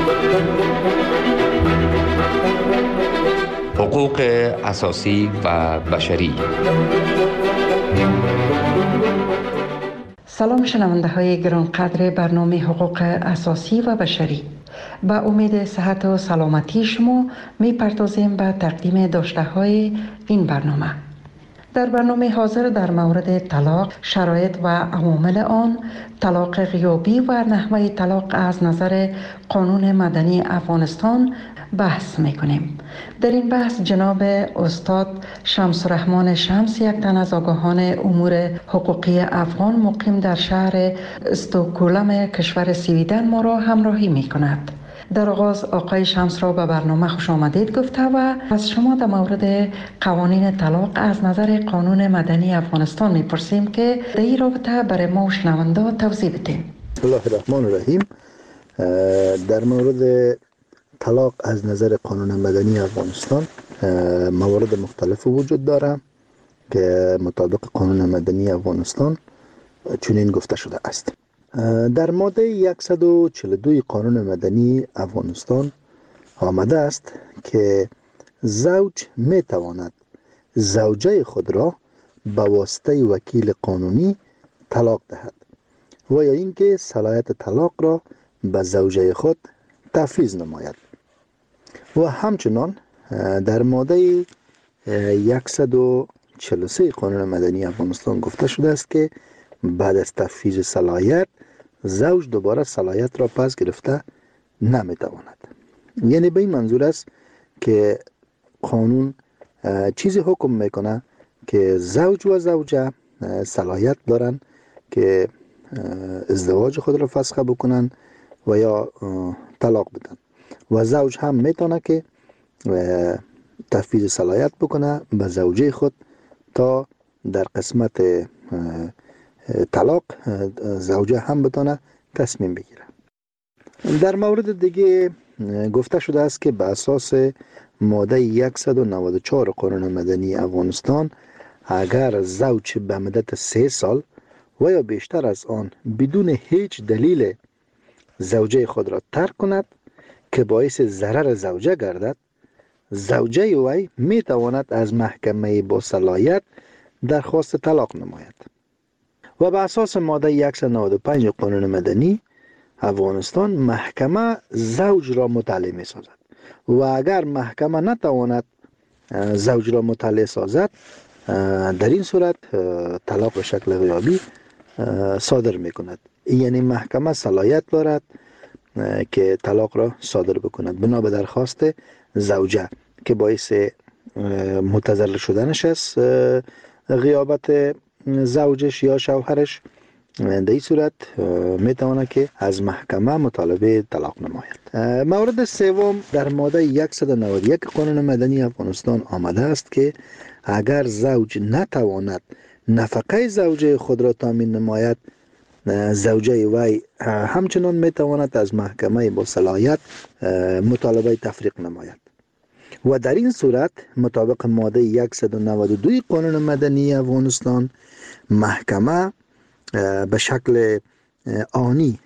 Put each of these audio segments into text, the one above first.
حقوق اساسی و بشری. سلام شنونده های گرانقدر برنامه حقوق اساسی و بشری. با امید صحت و سلامتی شما می پردازیم به تقدیم داشته های این برنامه. در برنامه حاضر در مورد طلاق، شرایط و عوامل آن، طلاق غیابی و نحوه طلاق از نظر قانون مدنی افغانستان بحث میکنیم. در این بحث جناب استاد شمس الرحمن شمس، یک تن از آگاهان امور حقوقی افغان مقیم در شهر استکهلم کشور سویدن ما را همراهی میکند. در آغاز آقای شمس را به برنامه خوش آمدید گفته و از شما در مورد قوانین طلاق از نظر قانون مدنی افغانستان میپرسیم که در این رابطه برای ما شنونده توضیح بدیم. بسم الله الرحمن الرحیم. در مورد طلاق از نظر قانون مدنی افغانستان موارد مختلف وجود داره که مطابق قانون مدنی افغانستان چنین گفته شده است. در ماده 142 قانون مدنی افغانستان آمده است که زوج می تواند زوجه خود را به واسطه وکیل قانونی طلاق دهد و یا اینکه صلاحیت طلاق را به زوجه خود تفویض نماید. و همچنان در ماده 143 قانون مدنی افغانستان گفته شده است که بعد از تفویض صلاحیت زوج دوباره صلاحیت را پس گرفته نمیتواند. یعنی به این منظور است که قانون چیزی حکم میکنه که زوج و زوجه صلاحیت دارن که ازدواج خود را فسخ بکنن و یا طلاق بدن و زوج هم میتونه که تفویض صلاحیت بکنه به زوجه خود تا در قسمت طلاق زوجه هم بتونه تصمیم بگیره. در مورد دیگه گفته شده است که به اساس ماده 194 قانون مدنی افغانستان اگر زوج به مدت 3 سال و یا بیشتر از آن بدون هیچ دلیل زوجه خود را ترک کند که باعث ضرر زوجه گردد، زوجه وی می تواند از محکمه با صلاحیت درخواست طلاق نماید. و به اساس ماده 195 قانون مدنی افغانستان محکمه زوج را مطلع می سازد و اگر محکمه نتواند زوج را مطلع سازد، در این صورت طلاق به شکل غیابی صادر می کند. یعنی محکمه صلاحیت دارد که طلاق را صادر بکند بنا به درخواست زوجه که باعث متضرر شدنش است غیابت زوجش یا شوهرش. در این صورت میتواند که از محکمه مطالبه طلاق نماید. مورد سوم در ماده 191 قانون مدنی افغانستان آمده است که اگر زوج نتواند نفقه زوجه خود را تامین نماید، زوجه وی همچنان میتواند از محکمه با صلاحیت مطالبه تفریق نماید و در این صورت مطابق ماده 192 قانون مدنی افغانستان محکمه به شکل آنی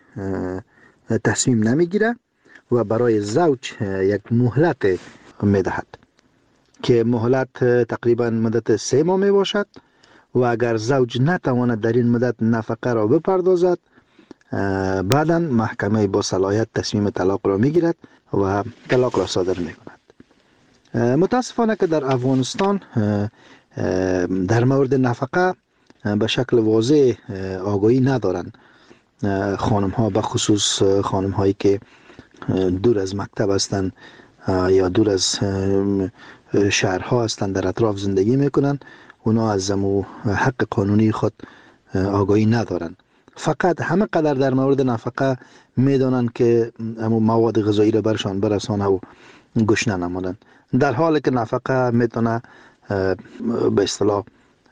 تصمیم نمیگیره و برای زوج یک مهلت میدهد که مهلت تقریبا مدت 3 ماه می باشد و اگر زوج نتواند در این مدت نفقه را بپردازد، بعدا محکمه با صلاحیت تصمیم طلاق را میگیرد و طلاق را صادر میکند. متاسفانه که در افغانستان در مورد نفقه به شکل واضح آگاهی ندارند. خانم ها به خصوص خانم هایی که دور از مکتب هستند یا دور از شهرها هستند در اطراف زندگی میکنن، اونا از حق قانونی خود آگاهی ندارن. فقط همه قدر در مورد نفقه میدانن که مواد غذایی را برشان برسانه و گشنه نمانند، در حالی که نفقه میتونه به اصطلاح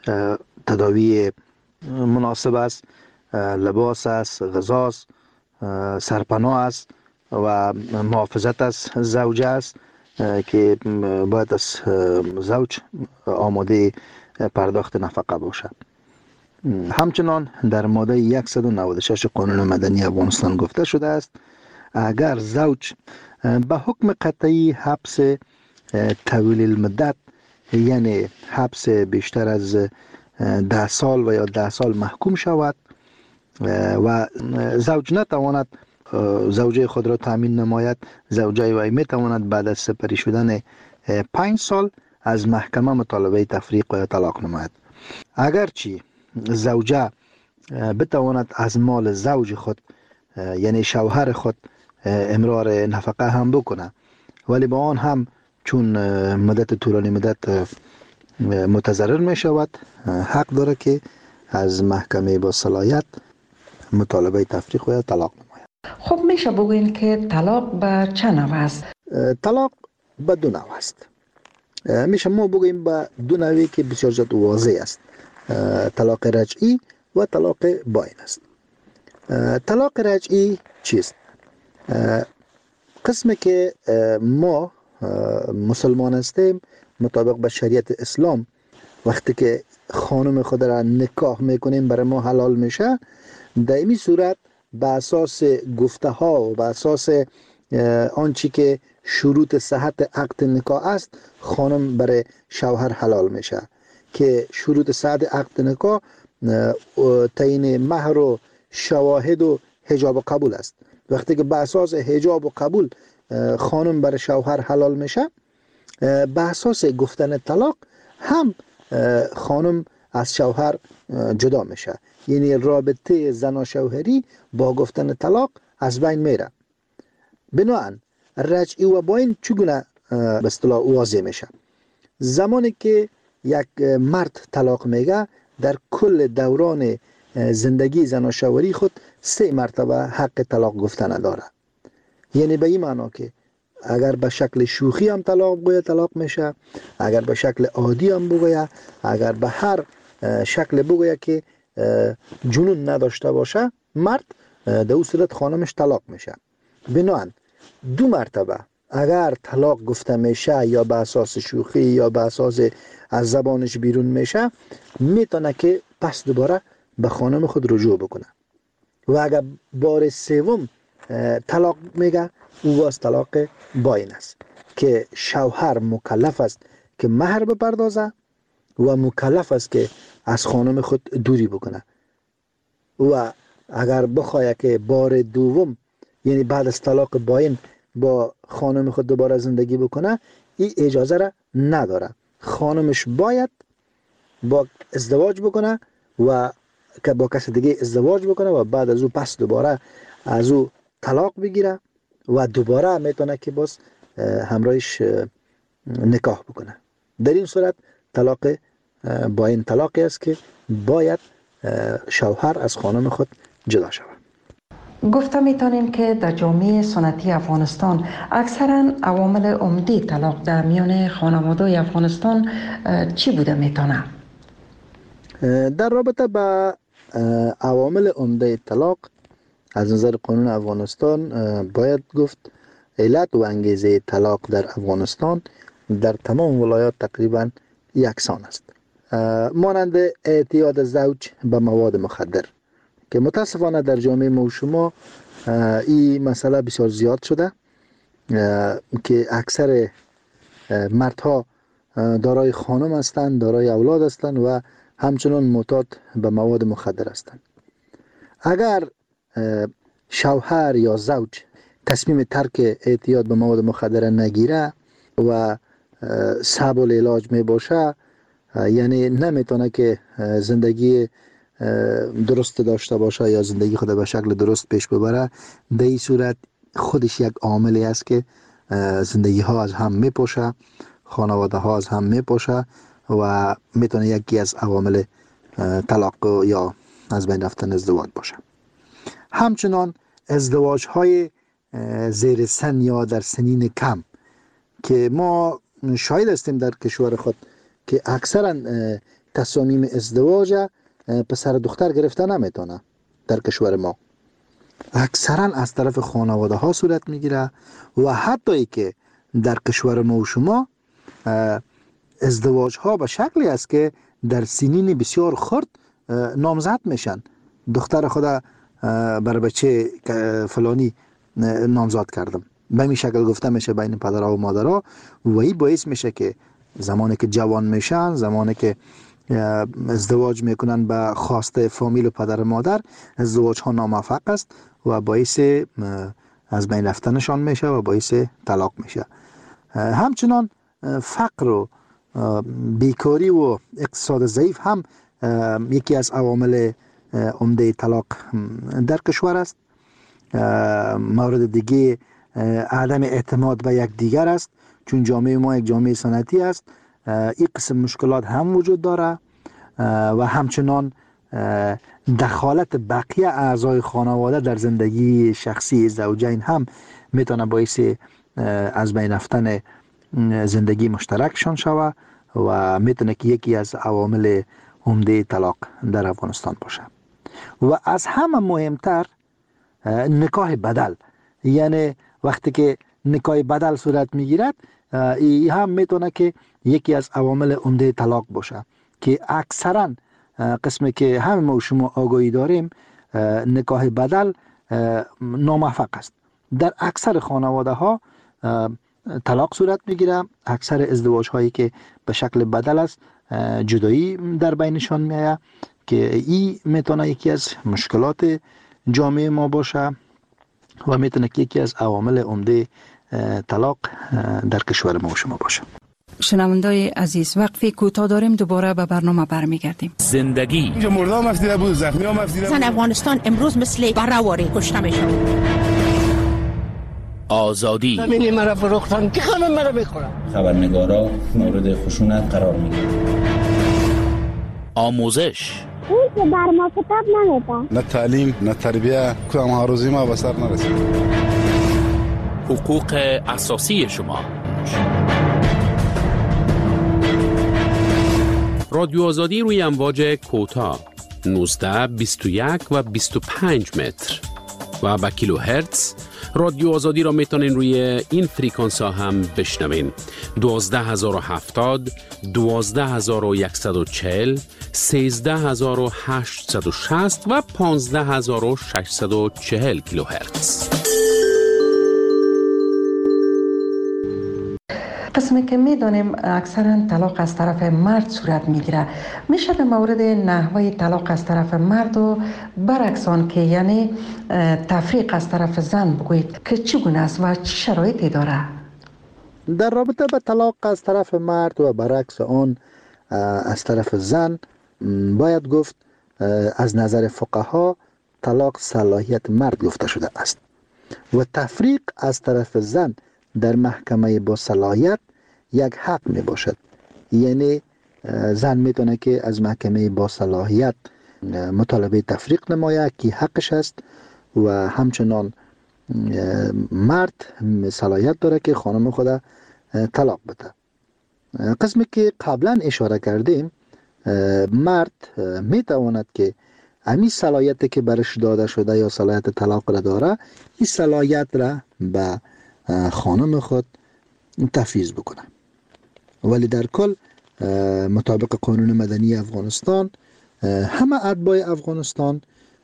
تداوی مناسب است، لباس است، غذاست، سرپناه است و محافظت از زوجه است که باید از زوج آماده پرداخت نفقه باشد. همچنان در ماده 196 قانون مدنی افغانستان گفته شده است اگر زوج به حکم قطعی حبس طویل المدت، یعنی حبس بیشتر از 10 سال و یا 10 سال محکوم شود و زوج نتواند زوجه خود را تامین نماید، زوجه وی می تواند بعد از سپری شدن 5 سال از محکمه مطالبه تفریق و طلاق نماید. اگرچه زوجه بتواند از مال زوج خود یعنی شوهر خود امرار نفقه هم بکنه، ولی با آن هم چون مدت طولانی مدت متضرر می شود، حق داره که از محکمه با صلاحیت مطالبه تفریق و طلاق نماید. خب میشه بگوین که طلاق به چه نوع است؟ طلاق به دو نوع است. میشه ما بگوییم به دو نوعی که بسیار زیاد واضح است. طلاق رجعی و طلاق باین است. طلاق رجعی چیست؟ قسمی که ما مسلمان هستیم مطابق به شریعت اسلام وقتی که خانم خود را نکاح میکنیم برای ما حلال میشه، در این صورت به اساس گفته ها و به اساس آنچه که شروط صحت عقد نکاح است خانم برای شوهر حلال میشه که شروط صحت عقد نکاح تعیین مهر و شواهد و حجاب و قبول است. وقتی که به اساس حجاب و قبول خانم برای شوهر حلال میشه، به اساس گفتن طلاق هم خانم از شوهر جدا میشه، یعنی رابطه زن و شوهری با گفتن طلاق از بین میره. بنابراین رجعی و باین چگونه به اصطلاح واضح میشه؟ زمانی که یک مرد طلاق میگه در کل دوران زندگی زن و شوهری خود 3 مرتبه حق طلاق گفتن داره. یعنی به این معنا که اگر به شکل شوخی هم طلاق بگوید طلاق میشه، اگر به شکل عادی هم بگوید، اگر به هر شکل بگوید که جنون نداشته باشه مرد، در اون صورت خانمش طلاق میشه. بنابراین 2 مرتبه اگر طلاق گفته میشه یا به اساس شوخی یا به اساس از زبانش بیرون میشه، میتونه که پس دوباره به خانم خود رجوع بکنه. و اگر بار 3 طلاق میگه، او باز طلاق باین است که شوهر مکلف است که مهر بپردازه و مکلف است که از خانم خود دوری بکنه. و اگر بخواه که بار 2 یعنی بعد از طلاق باین با خانم خود دوباره زندگی بکنه، این اجازه را نداره. خانمش باید با ازدواج بکنه و که با کس دیگه ازدواج بکنه و بعد از او پس دوباره از او طلاق بگیره و دوباره میتونه که باز همراهش نکاح بکنه. در این صورت طلاق باین طلاقی است که باید شوهر از خانم خود جدا شود. گفته میتونیم که در جامعه سنتی افغانستان اکثرا عوامل عمده طلاق در میان خانواده افغانستان چی بوده میتونه؟ در رابطه با عوامل عمده طلاق از نظر قانون افغانستان باید گفت علت و انگیزه طلاق در افغانستان در تمام ولایات تقریبا یکسان است، مانند اعتیاد زوج به مواد مخدر که متاسفانه در جامعه ما و شما این مسئله بسیار زیاد شده که اکثر مردها دارای خانم هستند، دارای اولاد هستند و همچنان معتاد به مواد مخدر هستند. اگر شوهر یا زوج تصمیم ترک اعتیاد به مواد مخدر نگیره و صعب العلاج می باشه، یعنی نمیتونه که زندگی درست داشته باشه یا زندگی خود به شکل درست پیش ببره، در این صورت خودش یک عاملی است که زندگی ها از هم میپاشه، خانواده ها از هم میپاشه و میتونه یکی از عوامل طلاق یا از بین رفتن ازدواج باشه. همچنان ازدواج های زیر سن یا در سنین کم که ما شاهد هستیم در کشور خود که اکثرا تصامیم ازدواج پسر دختر گرفته نمیتونه. در کشور ما اکثرا از طرف خانواده ها صورت میگیره و حتی ای که در کشور ما و شما ازدواج ها به شکلی است که در سنین بسیار خرد نامزد میشن. دختر خدا بر بچه فلانی نامزاد کردم. به این شکل گفته میشه بین پدرها و مادرها و این باعث میشه که زمانی که جوان میشن، زمانی که ازدواج میکنن به خواسته فامیل و پدر و مادر، ازدواج ها ناموفق است و باعث از بین رفتنشان میشه و باعث طلاق میشه. همچنان فقر و بیکاری و اقتصاد ضعیف هم یکی از عوامل عمده طلاق در کشور است. مورد دیگه عدم اعتماد به یک دیگر است، چون جامعه ما یک جامعه سنتی است. این قسم مشکلات هم وجود داره و همچنان دخالت بقیه اعضای خانواده در زندگی شخصی زوجین هم میتونه باعث از بین رفتن زندگی مشترکشان شود و میتونه که یکی از عوامل عمده طلاق در افغانستان باشه. و از همه مهمتر نکاح بدل، یعنی وقتی که نکاح بدل صورت میگیرد، این هم میتونه که یکی از عوامل عمده طلاق باشه که اکثرا قسمی که همه ما و شما آگاهی داریم نکاح بدل ناموفق است. در اکثر خانواده ها طلاق صورت میگیره. اکثر ازدواج هایی که به شکل بدل است جدایی در بینشان میآید که این میتونه یکی از مشکلات جامعه ما باشه و میتونه که یکی از عوامل عمده طلاق در کشور ما و شما باشه. شنوندای عزیز، وقفی کوتاه داریم، دوباره به برنامه برمیگردیم. زندگی اینجا مردم مفیده بود، زخمی ها مفیده بود. زن افغانستان امروز مثل برآوری کشته میشن. آزادی زمین مرا فروختن که همه مرا بخورن. خبرنگارا مورد خشونت قرار میگیرن. آموزش اون که بر ما کتاب نمیده. نه تعلیم نه تربیه، کدام ها روزی ما به سر نرسید. حقوق اساسی شما. رادیو آزادی روی امواج کوتاه 19 21 و 25 متر و با کیلو هرتز. رادیو آزادی را میتونین روی این فریکانس ها هم بشنوین: 12070 12140 13860 و 15640 کیلو هرتز. قسمی که میدانیم اکثرا طلاق از طرف مرد صورت میگیره، میشه در مورد نحوه طلاق از طرف مرد و برعکس آن که یعنی تفریق از طرف زن بگویید که چگونه است و چه شرایطی داره؟ در رابطه با طلاق از طرف مرد و برعکس آن از طرف زن باید گفت از نظر فقها طلاق صلاحیت مرد گفته شده است و تفریق از طرف زن در محکمه با صلاحیت یک حق می باشد. یعنی زن میتونه که از محکمه با صلاحیت مطالبه تفریق نماید که حقش است و همچنان مرد صلاحیت داره که خانم خود طلاق بده. قسمی که قبلا اشاره کردیم، مرد میتواند که همین صلاحیت که برش داده شده یا صلاحیت طلاق را داره، این صلاحیت را به خانم خود تفویض بکنه. ولی در کل مطابق قانون مدنی افغانستان همه اتباع افغانستان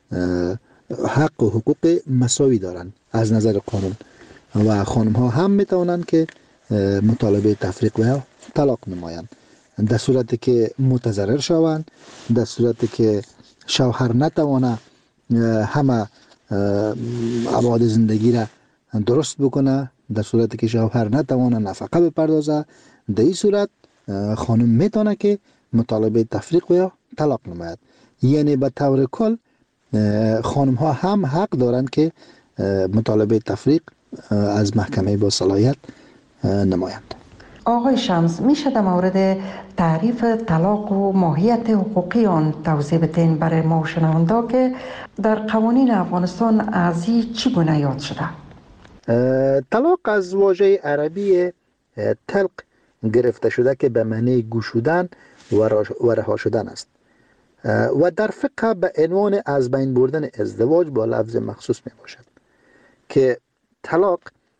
حق و حقوق مساوی دارند از نظر قانون و خانم ها هم میتوانند که مطالبه تفریق و طلاق نمایند در صورتی که متضرر شوند، در صورتی که شوهر نتوانه همه ابعاد زندگی را درست بکنه، در صورتی که شوهر نتوانه نفقه بپردازه، در این صورت خانم میتونه که مطالبه تفریق و طلاق نماید. یعنی به طور کل خانم ها هم حق دارند که مطالبه تفریق از محکمه با صلاحیت نمایند. آقای شمس، میشه در مورد تعریف طلاق و ماهیت حقوقی آن توضیح بدین برای ما و شنوندا که در قوانین افغانستان از این چگونه یاد شده؟ طلاق از واژه عربی طلق گرفته شده که به معنی گشودن و رها شدن است و در فقه به عنوان از بین بردن ازدواج با لفظ مخصوص می باشد که طلاق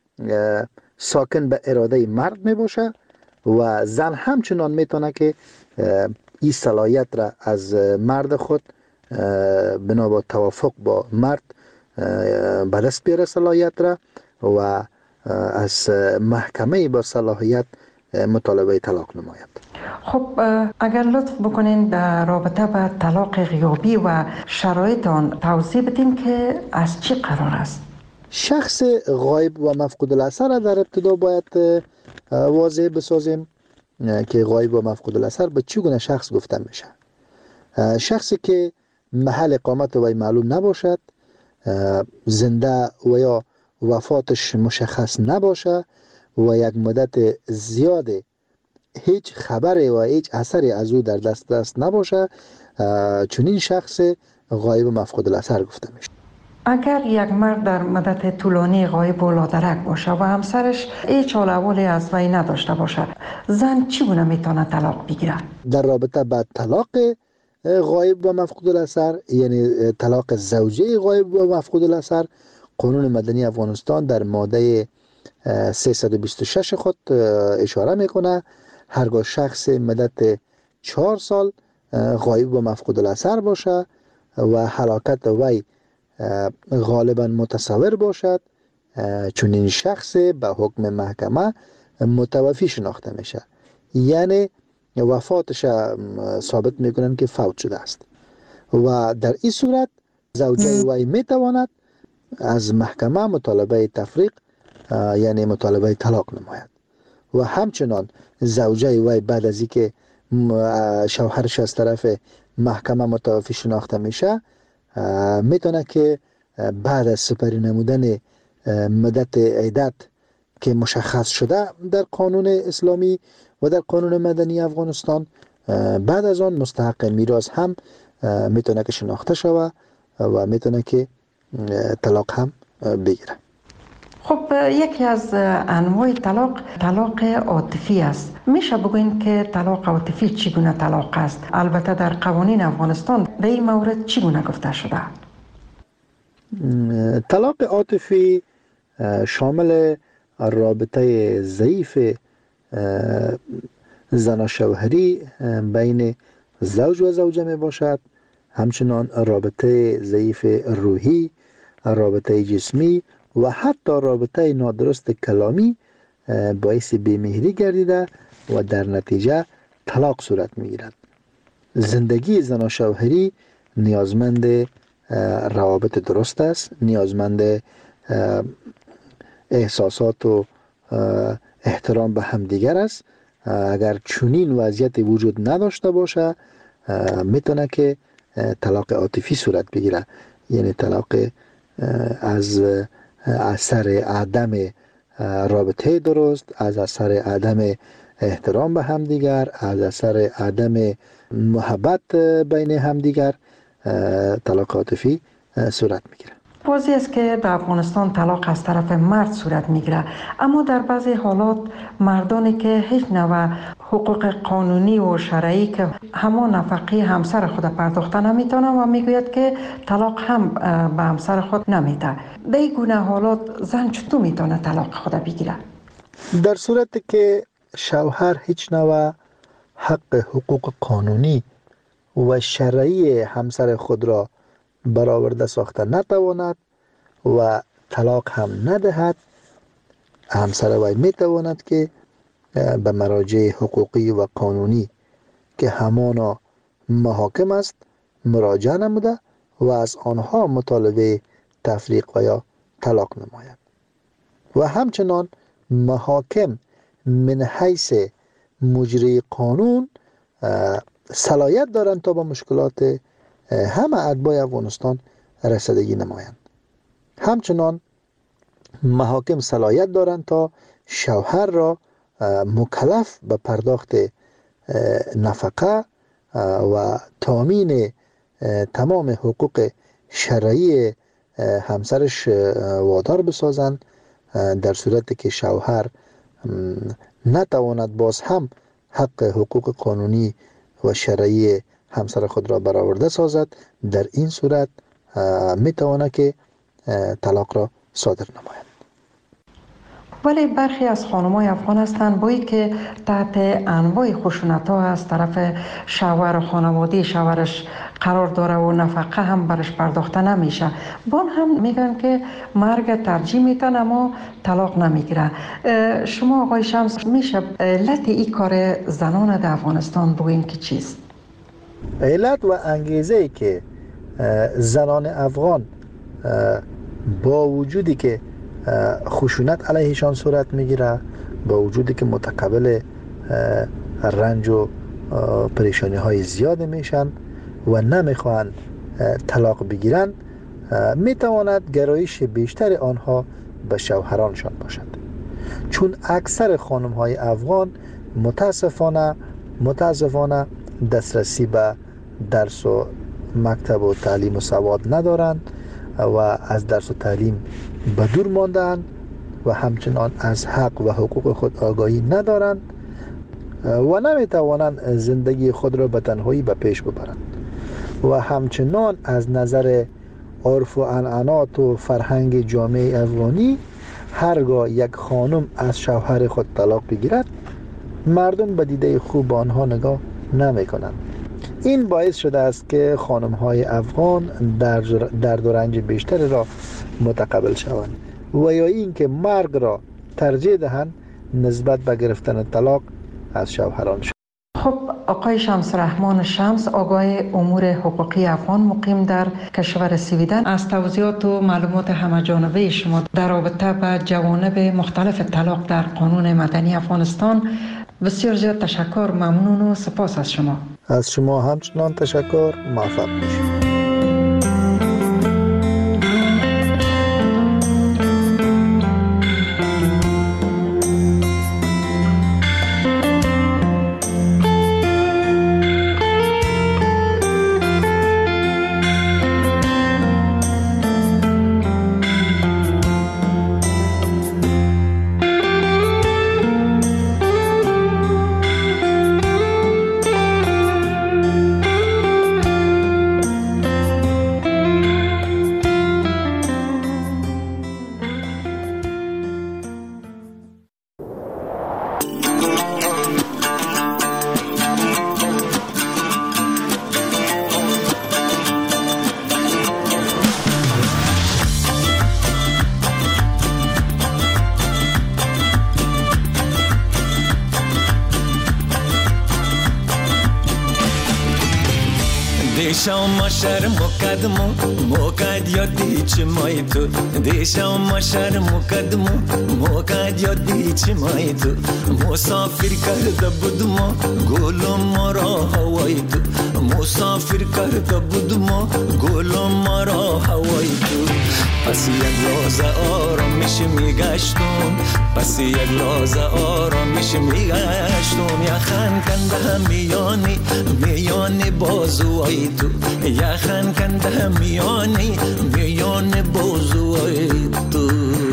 ساکن به اراده مرد می باشه و زن همچنان می تونه که این صلاحیت را از مرد خود بنا با توافق با مرد به دست بیاره صلاحیت را و از محکمه با صلاحیت مطالبه طلاق نماید. خب اگر لطف بکنین در رابطه با طلاق غیابی و شرایط آن توضیح بدین که از چی قرار است؟ شخص غایب و مفقود الاثر در ابتدا باید واضح بسازیم که غایب و مفقود الاثر به چگونه شخص گفته میشه. شخصی که محل اقامت وی معلوم نباشد، زنده و یا وفاتش مشخص نباشه و یک مدت زیاد هیچ خبری و هیچ اثری از او در دست نباشه، چنین شخص غایب و مفقود الاثر گفته میشه. اگر یک مرد در مدت طولانی غایب و لادرک باشه و همسرش هیچ حال احوالی از وی نداشته باشه، زن چگونه میتونه طلاق بگیره؟ در رابطه با طلاق غایب و مفقود الاثر، یعنی طلاق زوجه غایب و مفقود الاثر، قانون مدنی افغانستان در ماده 326 خود اشاره میکنه هرگاه شخص مدت 4 سال غایب و مفقود الاثر باشه و هلاکت وی غالبا متصور باشد، چون این شخص به حکم محکمه متوفی شناخته میشه، یعنی وفاتش ثابت میکنن که فوت شده است و در این صورت زوجه وی میتواند از محکمه مطالبه تفریق یعنی مطالبه طلاق نماید و همچنان زوجه وی بعد از اینکه شوهرش از طرف محکمه متوفی شناخته میشه میتونه که بعد از سپری نمودن مدت عدت که مشخص شده در قانون اسلامی و در قانون مدنی افغانستان، بعد از آن مستحق میراث هم میتونه که شناخته شوه و میتونه که طلاق هم بگیره. خب یکی از انواع طلاق عاطفی است. میشه بگوین که طلاق عاطفی چگونه طلاق است؟ البته در قوانین افغانستان در این مورد چگونه گفته شده؟ طلاق عاطفی شامل رابطه ضعیف زن شوهری بین زوج و زوجه می باشد، همچنان رابطه ضعیف روحی، رابطه جسمی و حتی رابطه نادرست کلامی باعث بی‌مهری گردیده و در نتیجه طلاق صورت می گیرد. زندگی زن و شوهری نیازمند روابط درست است، نیازمند احساسات و احترام به همدیگر است. اگر چنین وضعیت وجود نداشته باشه میتونه که طلاق عاطفی صورت بگیره، یعنی طلاق از اثر عدم رابطه درست، از اثر عدم احترام به همدیگر، از اثر عدم محبت بین همدیگر طلاق عاطفی صورت میگیره. واضح است که در افغانستان طلاق از طرف مرد صورت میگیره، اما در بعضی حالات مردانی که هیچ نوع حقوق قانونی و شرعی که همان نفقه همسر خود پرداخته نمیتونه و میگوید که طلاق هم به همسر خود نمیده. در این گونه حالات زن چطور میتونه طلاق خود بگیره؟ در صورتی که شوهر هیچ نوع حق حقوق قانونی و شرعی همسر خود را برآورده ساخته نتواند و طلاق هم ندهد، همسر وی میتواند که به مراجع حقوقی و قانونی که همانا محاکم است مراجعه نموده و از آنها مطالبه تفریق و یا طلاق نماید و همچنان محاکم من حیث مجری قانون صلاحیت دارند تا با مشکلات همه اتباع افغانستان رسیدگی نمایند. همچنان محاکم صلاحیت دارند تا شوهر را مکلف به پرداخت نفقه و تامین تمام حقوق شرعی همسرش وادار بسازند. در صورتی که شوهر نتواند باز هم حق حقوق قانونی و شرعی همسر خود را برآورده سازد، در این صورت میتواند که طلاق را صادر نماید. ولی برخی از خانم‌های افغان هستند با اینکه تحت انواع خشونت‌ها از طرف شوهر و خانواده شوهرش قرار داره و نفقه هم برش پرداخته نمیشه. بان هم میگن که مرگ ترجیح میتن اما طلاق نمیگیره. شما آقای شمس میشه علت این کار زنان در افغانستان بگوین که چیست؟ علت و انگیزه ای که زنان افغان با وجودی که خشونت علیهشان صورت میگیره، با وجودی که متقبل رنج و پریشانی های زیاد میشن و نمیخوان طلاق بگیرن، میتواند گرایش بیشتر آنها به شوهرانشان باشد. چون اکثر خانم های افغان متاسفانه دسترسی به درس و مکتب و تعلیم و سواد ندارند و از درس و تعلیم به دور ماندند و همچنان از حق و حقوق خود آگاهی ندارند و نمیتوانند زندگی خود را به تنهایی به پیش ببرند و همچنان از نظر عرف و عنعنات و فرهنگ جامعه افغانی هرگاه یک خانم از شوهر خود طلاق بگیرد، مردم به دیده خوب آنها نگاه نمی کنند. این باعث شده است که خانم های افغان درد و رنج بیشتر را متقبل شوند و یا این که مرگ را ترجیح دهند نسبت به گرفتن طلاق از شوهرانشان. خب آقای شمس رحمان شمس، آگاه امور حقوقی افغان مقیم در کشور سویدن، از توضیحات و معلومات همه‌جانبه شما در رابطه با جوانب مختلف طلاق در قانون مدنی افغانستان بسیار زیاد تشکر، ممنون و سپاس از شما. از شما همچنان تشکر، موفق باشید. دیشم شهر مقدمو موقد یادی چمای تو، دیشم شهر مقدمو موقد یادی چمای تو، مسافر کرده بودم گلم مرا هوای تو، مسافر کرده بودم گلم مرا هوای تو. پس یک لحظه آرامش میگشتم، پس یک لحظه آرامش میگشتم، یخن کنده میانی بازوهای تو، یخن کنده میانی بازوهای تو.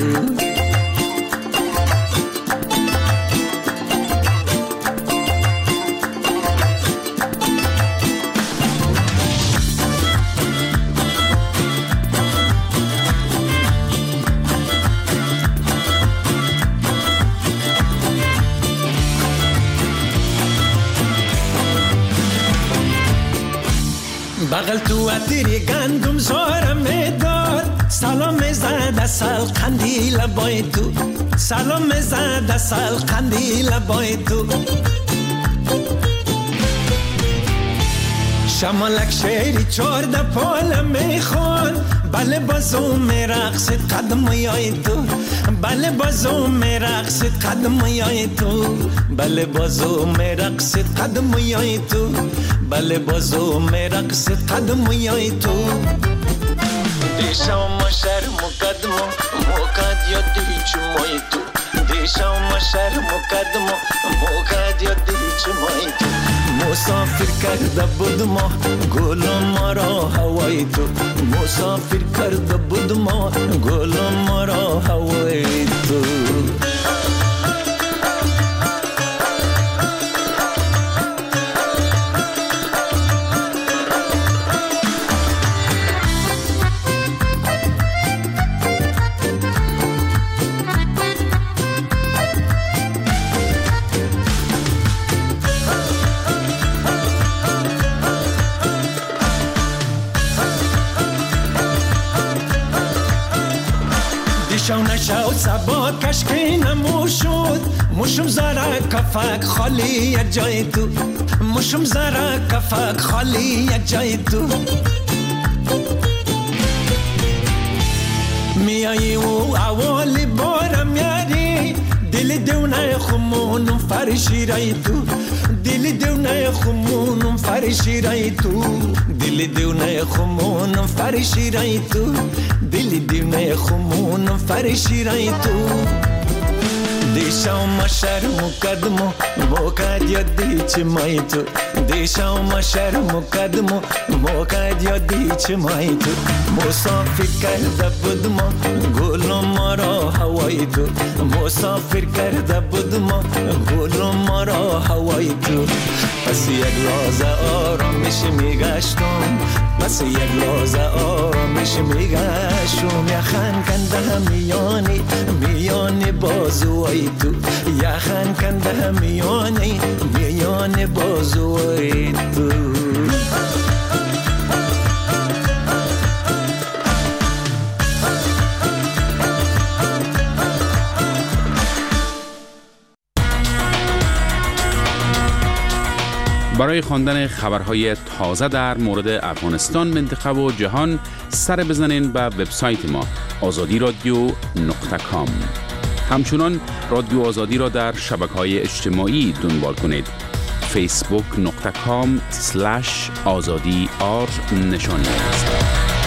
بغل تو اتری گندم زارم میداد، سلام زد سال قندیل بای تو، سلام زد سال قندیل بای تو. شمالک شیری چورده پال میخون، بله بازو میرقصد قدم یای تو، بله بازو میرقصد قدم یای تو، بله بازو میرقصد قدم یای تو، بله بازو میرقصد قدم یای تو. دیشم شهر مقدمو موقد یادی چمای تو، دیشم شهر مقدمو موقد یادی چمای تو. مسافر کرده بودم گلم مرا هوای تو، مسافر کرده بودم گلم مرا هوای تو. سبا کشکی نمو شد مشم زره کفک خالی یک جای تو مشم زره کفک خالی یک جای تو میایی و اوالی بارم یاری دل دونه خمونم فرشی رای تو دل دونه خمونم فرشی رای تو دل دونه خمونم فرشی رای تو دل دونه خمونم فرشی رای تو دیشا ما شرم کدمو موکد یادی چه مای تو دیشا ما شرم کدمو موکد یادی چه مای تو مسافر کرده بودم گلم ما را هوای تو مسافر کرده بودم گلم ما را هوای تو پس یک لحظه آرامش میگشتم پس یک لحظه آرامش میگشتم یخن کنده میانی بازوی تو یخن کنده میانی بازوی تو برای خواندن خبرهای تازه در مورد افغانستان، منطقه و جهان سر بزنین به وبسایت ما azadi.com. همچنان رادیو آزادی را در شبکه‌های اجتماعی دنبال کنید. facebook.com/azadi نشانی است.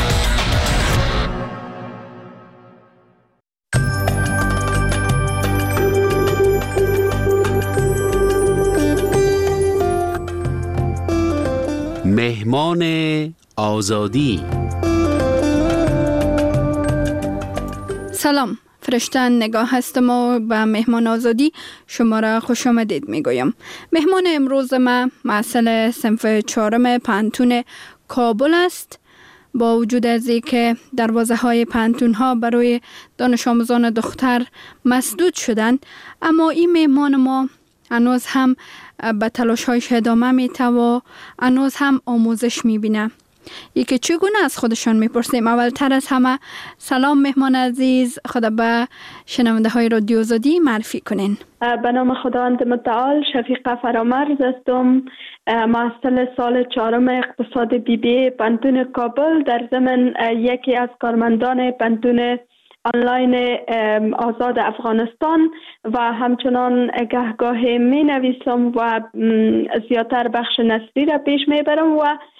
مهمان آزادی. سلام، فرشته نگاه هستم و به مهمان آزادی شما را خوش آمدید میگویم. مهمان امروز ما محصل صنف 4 پانتون کابل است. با وجود از اینکه دروازه های پانتون ها برای دانش آموزان دختر مسدود شدند، اما این مهمان ما هنوز هم به تلاش هایش ادامه میده و هنوز هم آموزش میبینه. یکی چگونه از خودشان میپرسیم. اولتر از همه سلام مهمان عزیز، خدا به شنونده های رادیو آزادی معرفی کنین. به نام خداوند متعال، شفیقه فرامرز هستم، محصل سال 4 اقتصاد BBA پانتون کابل، در ضمن یکی از کارمندان پانتون آنلاین آزاد افغانستان و همچنان گهگاه می نویسم و زیادتر بخش نثری را پیش می برم و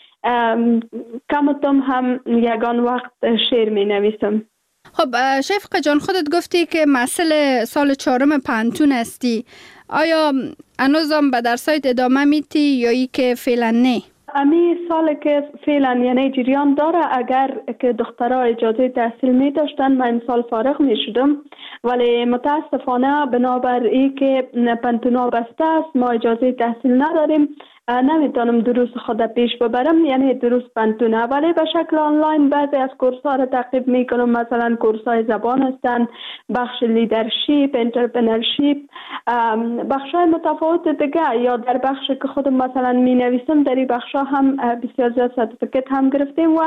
کمتم هم یگان وقت شعر می نویسم. خب شفقه جان، خودت گفتی که محصل سال 4 پانتون هستی. آیا هنوزم به درسایت ادامه میدی یا ای که فعلا نه؟ امی سال که فعلا یعنی جریان داره، اگر که دخترها اجازه تحصیل می داشتن من این سال فارغ می شدم، ولی متاسفانه بنابر ای که پانتونا بسته است ما اجازه تحصیل نداریم، نمیتونم دروس خود پیش ببرم، یعنی دروس پانتونه، ولی به شکل آنلاین بعضی از کورس ها را تعقیب میکنم. مثلا کورس های زبان هستند، بخش لیدرشپ، انترپرنورشپ، بخش های متفاوت دیگه، یا در بخش که خودم مثلا می نویسم در این بخش ها هم بسیار زیاد سرتیفیکت هم گرفتیم و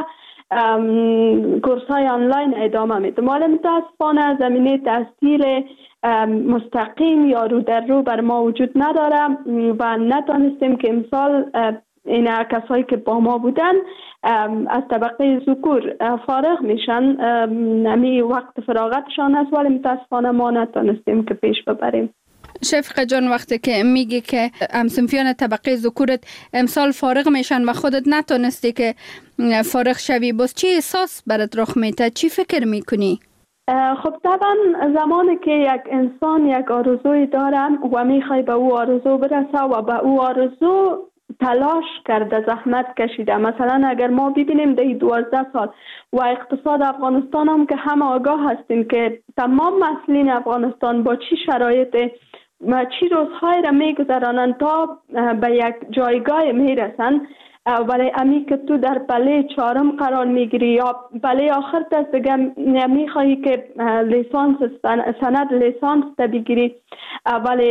کورس های آنلاین ادامه میدم. ولی متاسفانه زمینه تحصیل مستقیم یا رو در رو بر ما وجود نداره و نتونستیم که امسال این کسایی که با ما بودن از طبقه ذکور فارغ میشن، نمی وقت فراغتشان است، ولی متاسفانه ما نتونستیم که پیش ببریم. شفقه جان، وقتی که میگی که صنفیان طبقه ذکورت امسال فارغ میشن و خودت نتونستی که فارغ شوی، باز چی احساس برات رخ میده؟ چی فکر میکنی؟ خب طبعا زمانی که یک انسان یک آرزوی داره و میخوای به او آرزو برسه و به او آرزو تلاش کرده، زحمت کشیده، مثلا اگر ما ببینیم در 12 سال و اقتصاد افغانستان هم که همه آگاه هستیم که تمام مسئولین افغانستان با چی شرایط چی روزهای را میگذرانند تا به یک جایگاه میرسن، ولی امی که تو در پله 4 قرار میگیری یا پله آخر دست دیگه میخواهی که لیسانس سند لیسانس تا بگیری، ولی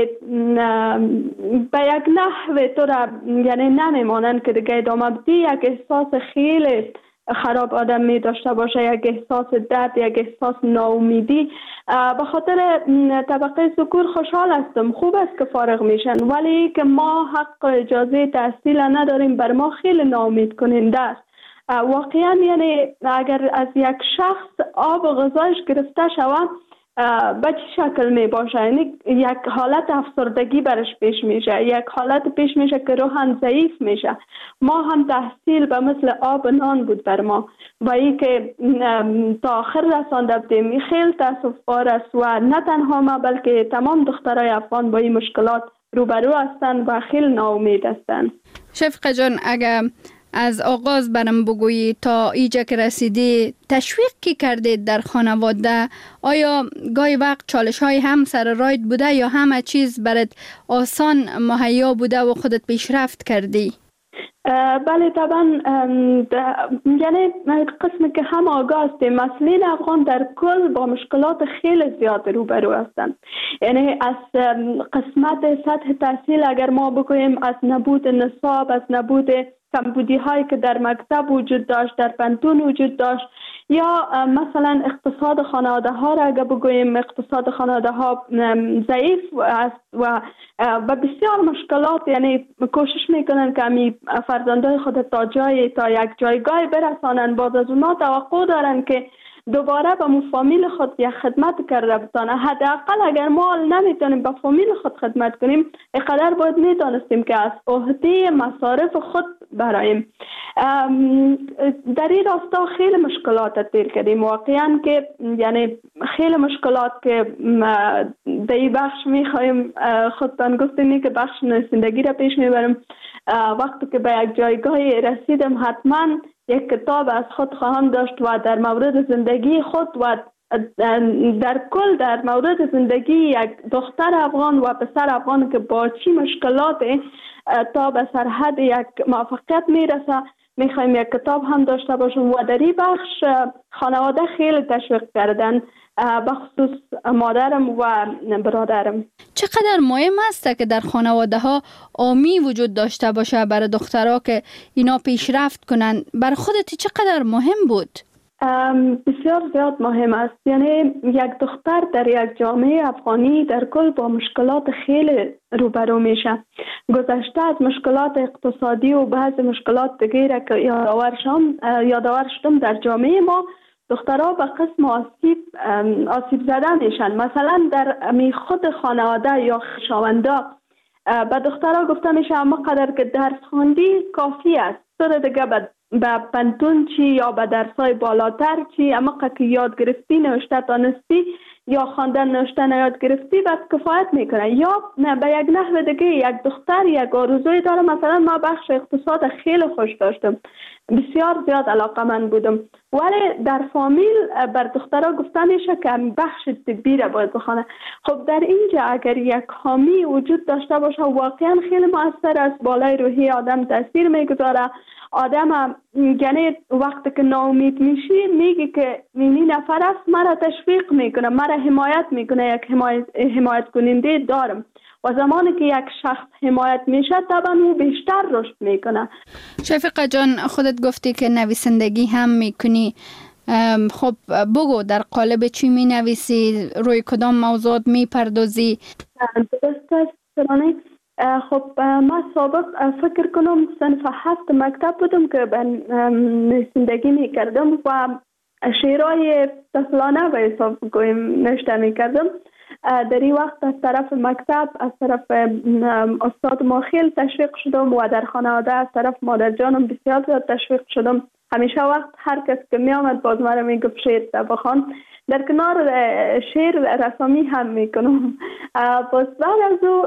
به یک نحو تو را یعنی نمیمانند که دیگه ادامه بدی، یک احساس خیلی خراب آدم می داشته باشه، یک احساس درد، یک احساس ناامیدی. به خاطر طبقه ذکور خوشحال هستم، خوب است که فارغ میشن، ولی که ما حق اجازه تحصیل نداریم بر ما خیلی ناامید کننده است. واقعا یعنی اگر از یک شخص آب و غذایش گرفته شود به چه شکل می باشه؟ یعنی یک حالت افسردگی برش پیش میشه، یک حالت پیش میشه که روحاً ضعیف میشه. ما هم تحصیل به مثل آب و نان بود بر ما و این که تا آخر رسانده بودیم. خیلی تاسف بار است و نه تنها ما بلکه تمام دخترای افغان با این مشکلات روبرو هستند و خیلی ناامید هستند. شفقه جان، اگر از آغاز برم بگویی تا اینجا که رسیدی تشویق کی کردید در خانواده؟ آیا گاهی وقت چالش های هم سر راید بوده یا همه چیز برات آسان مهیا بوده و خودت پیشرفت کردی؟ بله طبعا، یعنی قسمی که هم آگاه هستیم مسئولین افغان در کل با مشکلات خیلی زیاد روبرو هستند. یعنی از قسمت سطح تحصیل اگر ما بگوییم، از نبود نصاب، از نبود کمبودی هایی که در مکتب وجود داشت، در پانتون وجود داشت، یا مثلا اقتصاد خانواده ها را اگر بگوییم اقتصاد خانواده ها ضعیف است و بسیار مشکلات، یعنی کوشش میکنن که امی فرزندان خود تا یک جایگاه برسانن، باز از اونا توقع دارن که دوباره به فامیل خود یک خدمت کرده بتانه. حداقل اگر ما نمیتونیم به فامیل خود خدمت کنیم، اینقدر باید میدانستیم که از عهده مصارف خود برایم. در این راستا خیلی مشکلات دیر کردیم واقعا، که یعنی خیلی مشکلات که در این بخش میخوایم خودتان گفتیم که بخش زندگی را پیش میبرم. وقتی که به یک جایگاهی رسیدم حتما یک کتاب از خود خواهم داشت و در مورد زندگی خود و در کل در مورد زندگی یک دختر افغان و پسر افغان که با چی مشکلات تا به سرحد یک موفقیت میرسه میخوایم یک کتاب هم داشته باشم. و در این بخش خانواده خیلی تشویق کردن، بخصوص مادرم و برادرم. چقدر مهم است که در خانواده ها آمی وجود داشته باشه برای دخترها که اینا پیشرفت کنن؟ بر خودت چقدر مهم بود؟ بسیار زیاد مهم است. یعنی یک دختر در یک جامعه افغانی در کل با مشکلات خیلی روبرو میشه. گذشته از مشکلات اقتصادی و بعض مشکلات دیگه که یادآور شدم در جامعه ما، دخترها به قسم آسیب زده میشن. مثلا در خود خانواده یا خویشاونده به دخترها گفته میشه اما قدر که درس خواندی کافی است، تو دیگه به پانتون چی یا به درسای بالاتر چی، اما که یاد گرفتی نوشته دانستی یا خواندن نوشته یاد گرفتی بس کفایت میکنه. یا به یک نحو دیگه یک دختر یک آرزوی داره. مثلا ما بخش اقتصاد خیلی خوش داشتم، بسیار زیاد علاقه من بودم، ولی در فامیل بر دخترها گفته میشه که بخش طبی را باید بخونه. خب در اینجا اگر یک حامی وجود داشته باشه واقعا خیلی مؤثر است، بالای روحی آدم تاثیر میگذاره. آدم یعنی وقتی که ناامید میشی میگه که این نفر است مرا تشویق میکنه، مرا حمایت میکنه، یک حمایت کننده دارم. و زمانی که یک شخص حمایت میشه طبعا او بیشتر رشد میکنه. شفقه جان، خودت گفتی که نویسندگی هم میکنی. خب بگو در قالب چی می نویسی؟ روی کدام موضوعات می پردازی؟ درست است. خب ما سابق فکر کنم صنف 7 مکتب بودم که نویسندگی می کردم و شعرهای طفلانه به حساب بگوییم نوشته می کردم. در این وقت از طرف مکتب، از طرف استاد ما خیلی تشویق شدم و در خانواده از طرف مادر جانم بسیار زیاد تشویق شدم. همیشه وقت هر کس که می آمد باز مرا می گفت شعر بخوان. در کنار شعر رسامی هم می کنم. باز بعد از او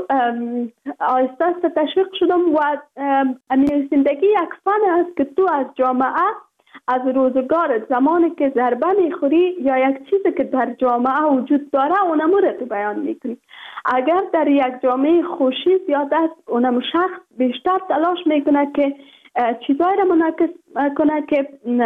آهسته آهسته تشویق شدم و نویسندگی یک فن است که تو از جامعه، از روزگار زمانی که ضربه میخوری یا یک چیزی که در جامعه وجود داره اونمو رو تو بیان میکنی. اگر در یک جامعه خوشی زیاد است اونم شخص بیشتر تلاش میکنه که چیزایی را منعکس کنه که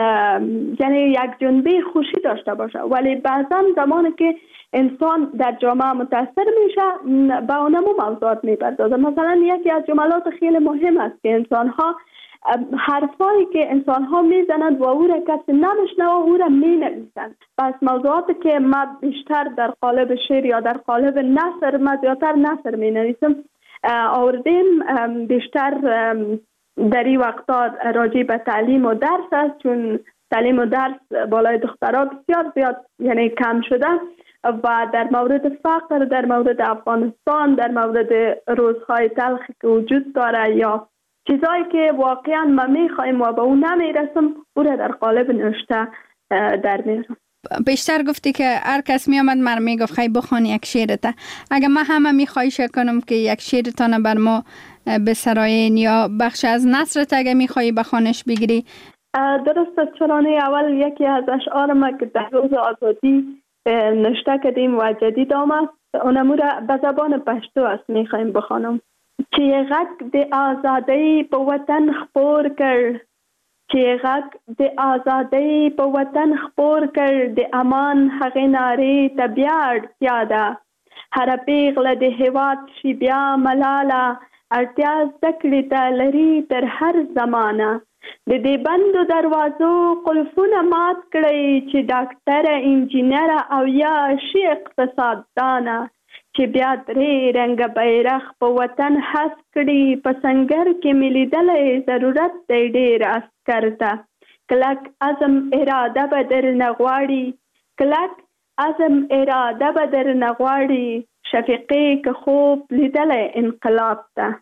یعنی یک جنبه خوشی داشته باشه، ولی بعضا زمانی که انسان در جامعه متاثر میشه به اونمو موضوعات میپردازه. مثلا یکی از جملات خیلی مهم است که انسان ها حرفایی که انسان ها میزنند و او را کسی نمیشنوه او را می نویسند. پس موضوعاتی که ما بیشتر در قالب شعر یا در قالب نثر، ما زیادتر نثر می نویسم، آوردیم بیشتر در این وقتا راجع به تعلیم و درس است، چون تعلیم و درس بالای دخترها بسیار زیاد یعنی کم شده و در مورد فقر، در مورد افغانستان، در مورد روزهای تلخی که وجود داره یا چیزایی که واقعا ما میخوایم و به اون نمیرسم، او را در قالب نوشته در میارم. بیشتر گفتی که هر کس می آمد من میگفت خیلی بخوان یک شعرت. اگر ما همه میخواهیش کنم که یک شعرتان بر ما بسراین یا بخش از نثرت اگر میخوایی بخوانش بگیری. درست، چرانه اول یکی از اشعار ما که در روز آزادی نوشته کردیم و جدید آمد، اونمو را به زبان پشتو است میخوایم بخوانم. چه غک د آزادی په وطن خپور کړ، چې غک د آزادی په وطن خپور کړ، د امان هغې نارې ته بیا اړتیا ده. هره پیغله د هیواد شي بیا ملاله، اړتیا زده کړې ته لري تر هر زمانه. د دې بندو دروازو قلفونه مات کړئ، چې ډاکټره، انجینره او یا شي اقتصاددانه، چې بیا درې رنګه بیرغ په وطن هس کړي. په سنګر کې مې لیدلی ضرورت دی ډېر عسکر ته، کلک عزم اراده به درنه غواړي، کلک عزم اراده به درنه غواړي. شفیقې که خوب لیدلی انقلاب ته.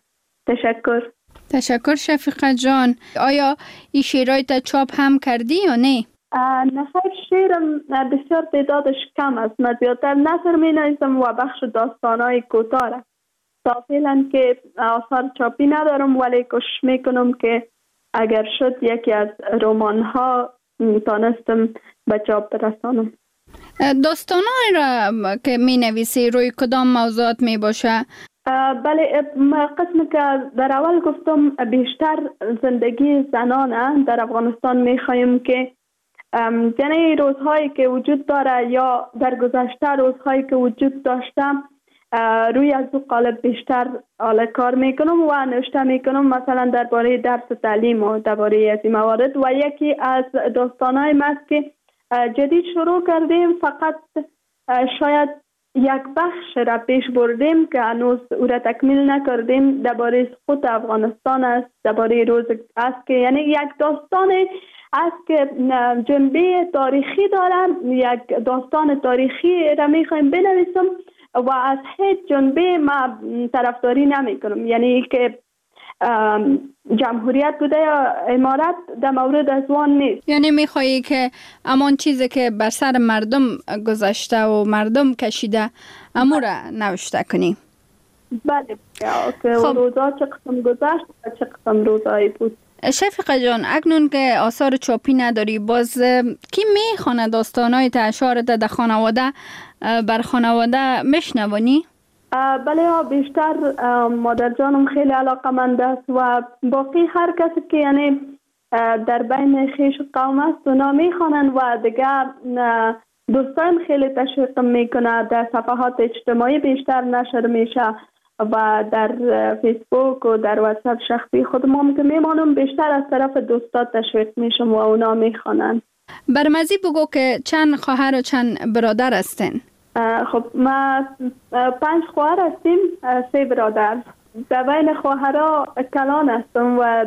تشکر شفیقه جان. آیا این شعرهای تا چاپ هم کردی یا نه؟ نه خیر، شعرم بسیار تعدادش کم است. من زیادتر نثر می نویسم و بخش داستانهای کوتاه. تا فعلا که آثار چاپی ندارم، ولی کوشش میکنم که اگر شد یکی از رمان ها تانستم به چاپ برسانم. داستانهای را که می نویسی روی کدام موضوعات می باشه؟ بله، قسم که در اول گفتم بیشتر زندگی زنانه در افغانستان. میخوایم که یعنی روزهایی که وجود داره یا در گذشته روزهایی که وجود داشته روی از دو قالب بیشتر کار میکنم و نوشته میکنم، مثلا درباره درس و تعلیم و درباره از این موارد. و یکی از داستانهای ما است که جدید شروع کردیم، فقط شاید یک بخش را پیش بردیم که هنوز او را تکمیل نکردیم. درباره سقوط افغانستان است، درباره روز است که یعنی یک داستان است که جنبه تاریخی دارم، یک داستان تاریخی را میخوایم بنویسم و از هیچ جنبه ما طرفداری نمی کنم، یعنی که جمهوریت بوده یا امارت در مورد از وان نیست. یعنی میخوایی که امان چیزی که بر سر مردم گذشته و مردم کشیده امو را نوشته کنی؟ بله، که روزا چه قسم گذشت و چه قسم روزایی بود. شفیقه جان، اکنون که آثار چاپی نداری، باز کی میخونه داستانهای اشعارت در خانواده بر خانواده میشنوانی؟ بله، بیشتر مادر جانم خیلی علاقه‌مند است و باقی هر کسی که یعنی در بین خیش قوم است اونا میخوانند و دیگر دوستان خیلی تشویقم میکنه. در صفحات اجتماعی بیشتر نشر میشه و در فیسبوک و در واتساپ شخصی خودم که میمانم بیشتر از طرف دوستا تشویق میشم و اونا میخوانند. برمزی بگو که چند خواهر و چند برادر هستین؟ خب ما 5 خواهر هستیم، 3 برادر. در بین خواهرها کلان هستم و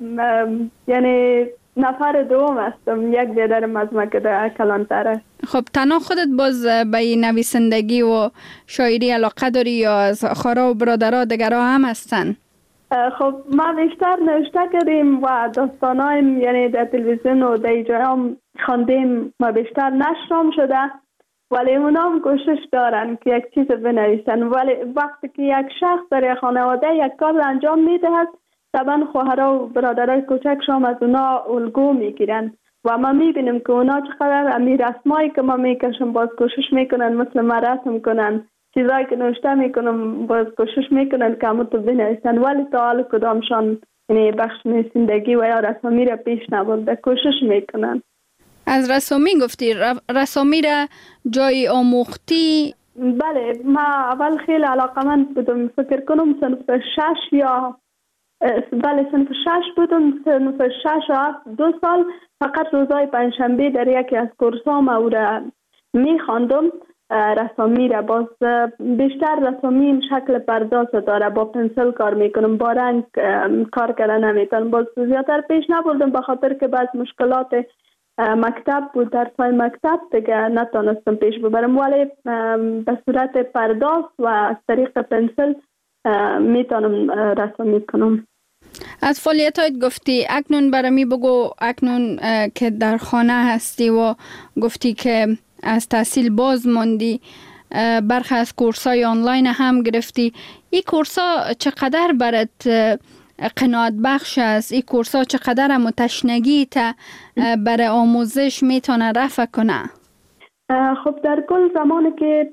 یعنی نفر دوم هستم. یک برادرم از ما که در کلان تره. خب تنها خودت باز به نویسندگی و شاعری علاقه داری یا از خواهرها و برادرها دیگرها هم هستن؟ خب ما بیشتر نوشته کردیم و داستانایم یعنی در تلویزیون و در جایم خواندیم، ما بیشتر نشرم شده، ولی اونا هم کوشش دارن که یک چیز بنویسن. ولی وقتی که یک شخص در خانواده یک کار انجام میده هست، طبعا خواهرها و برادرای کوچکشان از اونا الگو میگیرن و ما میبینیم که اونا چقدر امی رسمایی که ما میکشم باز کوشش میکنن مثل ما رسم کنن، چیزایی که نوشته میکنم باز کوشش میکنن که همون تو بنویسن، ولی تا حال کدامشان یعنی بخش نویسندگی و یا رسمی را پیش نبرده کوشش میکنن. از رسامی گفتی، رسامی را جای آموختی؟ بله، ما اول خیلی علاقمند بودم، فکر کنم صنف 6 یا بله صنف 6 بودم. صنف 6 و 7 2 سال فقط روزهای پنجشنبه در یکی از کورسام او را میخواندم. رسامی را باز بیشتر رسامی این شکل پرداز داره، با پنسل کار میکنم، با رنگ کار کردن نمیتونم. باز زیادتر پیش نبردم به خاطر که بعض مشکلات مکتب بود، درسای مکتب دیگه نتونستم پیش ببرم، ولی به صورت پرداز و از طریق پنسل میتونم رسامی کنم. از فعالیتات گفتی، اکنون برمی بگو، اکنون که در خانه هستی و گفتی که از تحصیل باز ماندی، برخی از کورسای آنلاین هم گرفتی. این کورسا چقدر برات قناعت بخش است؟ این کورسا چقدر هم تشنگی تا برای آموزش میتونه رفع کنه؟ خب در کل زمانی که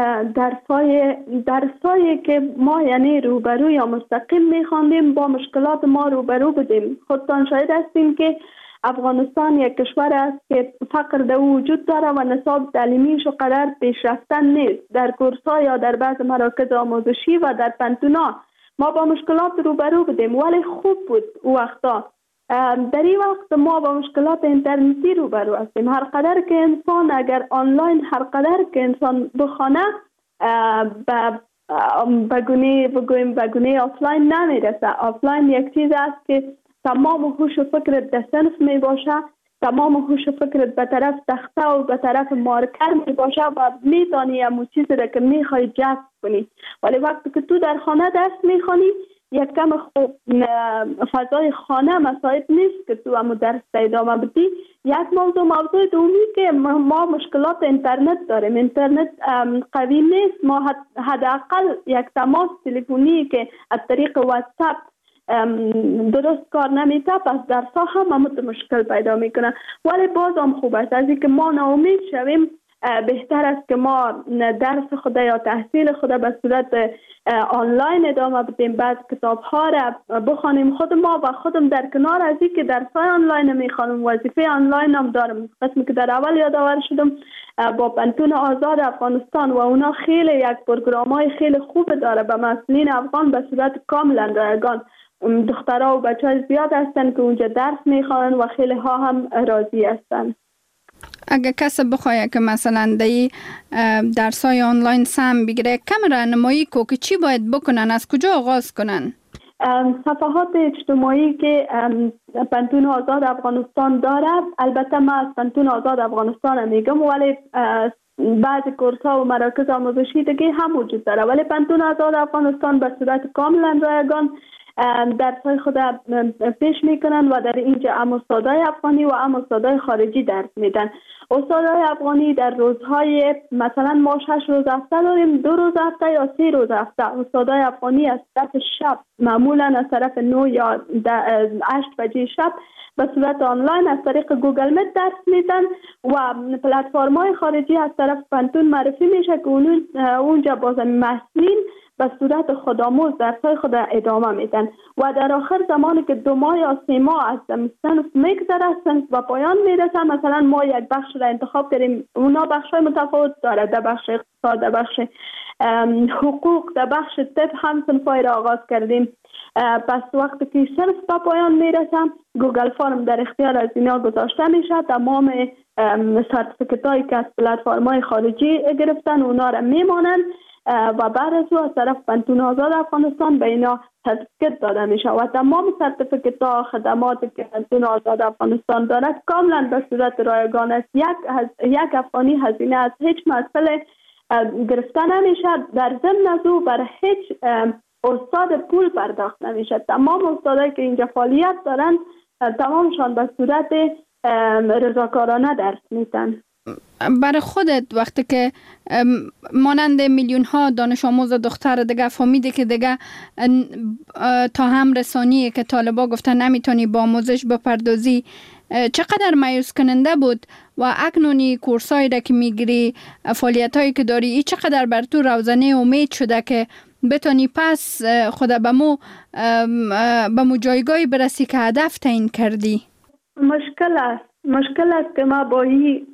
درسایی که ما یعنی روبرو یا مستقیم میخواندیم با مشکلات ما روبرو بودیم. خودتان شاهد هستیم که افغانستان یک کشور است که فقر در وجود داره و نصاب تعلیمیش و قدر پیشرفتن نیست. در کورس‌ها یا در بعض مراکز آموزشی و در پنتونا ما با مشکلات روبرو بودیم، ولی خوب بود او وقتا. در این وقت ما با مشکلات اینترنتی روبرو هستیم. هر قدر که انسان اگر آنلاین هر قدر که انسان بخونه به گونه آفلاین نمیرسه. آفلاین یک چیز است که تمام هوش و فکرت در صنف می باشه، تمام هوش و فکرت به طرف تخته و به طرف مارکر می باشه و میتونی همون چیزی را که میخوای جذب کنی. ولی وقتی که تو در خانه درس میخوانی یک کم خوب فضای خانه مساعد نیست که تو همون درس ادامه بدی. یک موضوع دومی که ما مشکلات اینترنت داریم. اینترنت قوی نیست. ما حداقل یک تماس تلفنی که از طریق واتساپ درست کار نمیده، پس درس ها هم مشکل پیدا میکنه. ولی باز هم خوب است از اینکه ما ناامید شویم. بهتر است که ما درس خود یا تحصیل خود به صورت آنلاین ادامه بدیم، بعد کتاب ها را بخوانیم خود ما و خودم در کنار از اینکه درس های آنلاین میخوانم وظیفه آنلاین هم دارم. قسمی که در اول یادآور شدم با پنتون آزاد افغانستان و اونا خیلی یک پروگرام های خیلی خوب داره به مسئولین افغان به صورت کاملا رایگان. دخترها و بچه های زیاد هستن که اونجا درس میخوانن و خیلی ها هم راضی هستن. اگه کسی بخواه که مثلا دی درسای آنلاین سم بگیره، کم راهنمایی که چی باید بکنن، از کجا آغاز کنن؟ صفحات اجتماعی که پنتون آزاد افغانستان داره، البته من از پنتون آزاد افغانستان میگم، ولی بعضی کورس ها و مراکز آموزشی دیگه هم وجود داره، ولی پنتون آزاد افغانستان به صورت کاملا رایگان درس های خود پیش میکنن و در اینجا هم استادای افغانی و هم استادای خارجی درس میدن. استادای افغانی در روزهای مثلا ما 6 روز هفته داریم، 2 روز هفته یا 3 روز هفته. استادای افغانی از طرف شب معمولا از طرف 9 یا 8 بجه شب به صورت آنلاین از طریق گوگل میت درس میدن و پلتفرم های خارجی از طرف پنتون معرفی میشه که اونجا باز محصولین به صورت خودآموز درسای خود ادامه میدن و در آخر زمانی که 2 ماه یا 3 ماه از صنف میگذره، صنف و پایان میرسه، مثلا ما یک بخش را انتخاب کردیم، اونا بخش های متفاوت داره، در بخش اقتصاد، در بخش حقوق، در بخش طب هم صنفای را آغاز کردیم. پس وقتی که صنف به پایان میرسه، گوگل فرم در اختیار از اینا گذاشته میشه. تمام سرتیفیکت هایی که از پلتفرم های خارجی گرفتن اونا را میمانند و بعد از او از طرف پنتون آزاد افغانستان به اینا سرتیفیکت داده میشه و تمام سرتیفیکت ها خدماتی که پنتون آزاد افغانستان دارد کاملا به صورت رایگان است. یک افغانی هزینه از هیچ مسئله گرفته نمیشه. در ضمن از او بر هیچ استاد پول پرداخت نمیشه. تمام استادایی که اینجا فعالیت دارن تمامشان به صورت رضاکارانه درس میدن. برای خودت وقتی که مانند میلیون ها دانش آموز دختر دیگه فهمیده که دیگه تا هم رسانیه که طالبا گفتن نمیتونی با آموزش بپردازی، چقدر مایوس کننده بود و اکنونی کورسایی را که میگیری، فعالیتایی که داری، ای چقدر بر تو روزنه امید شده که بتونی پس خود به مو جایگاهی برسی که هدف تعیین کردی؟ مشکل است که ما با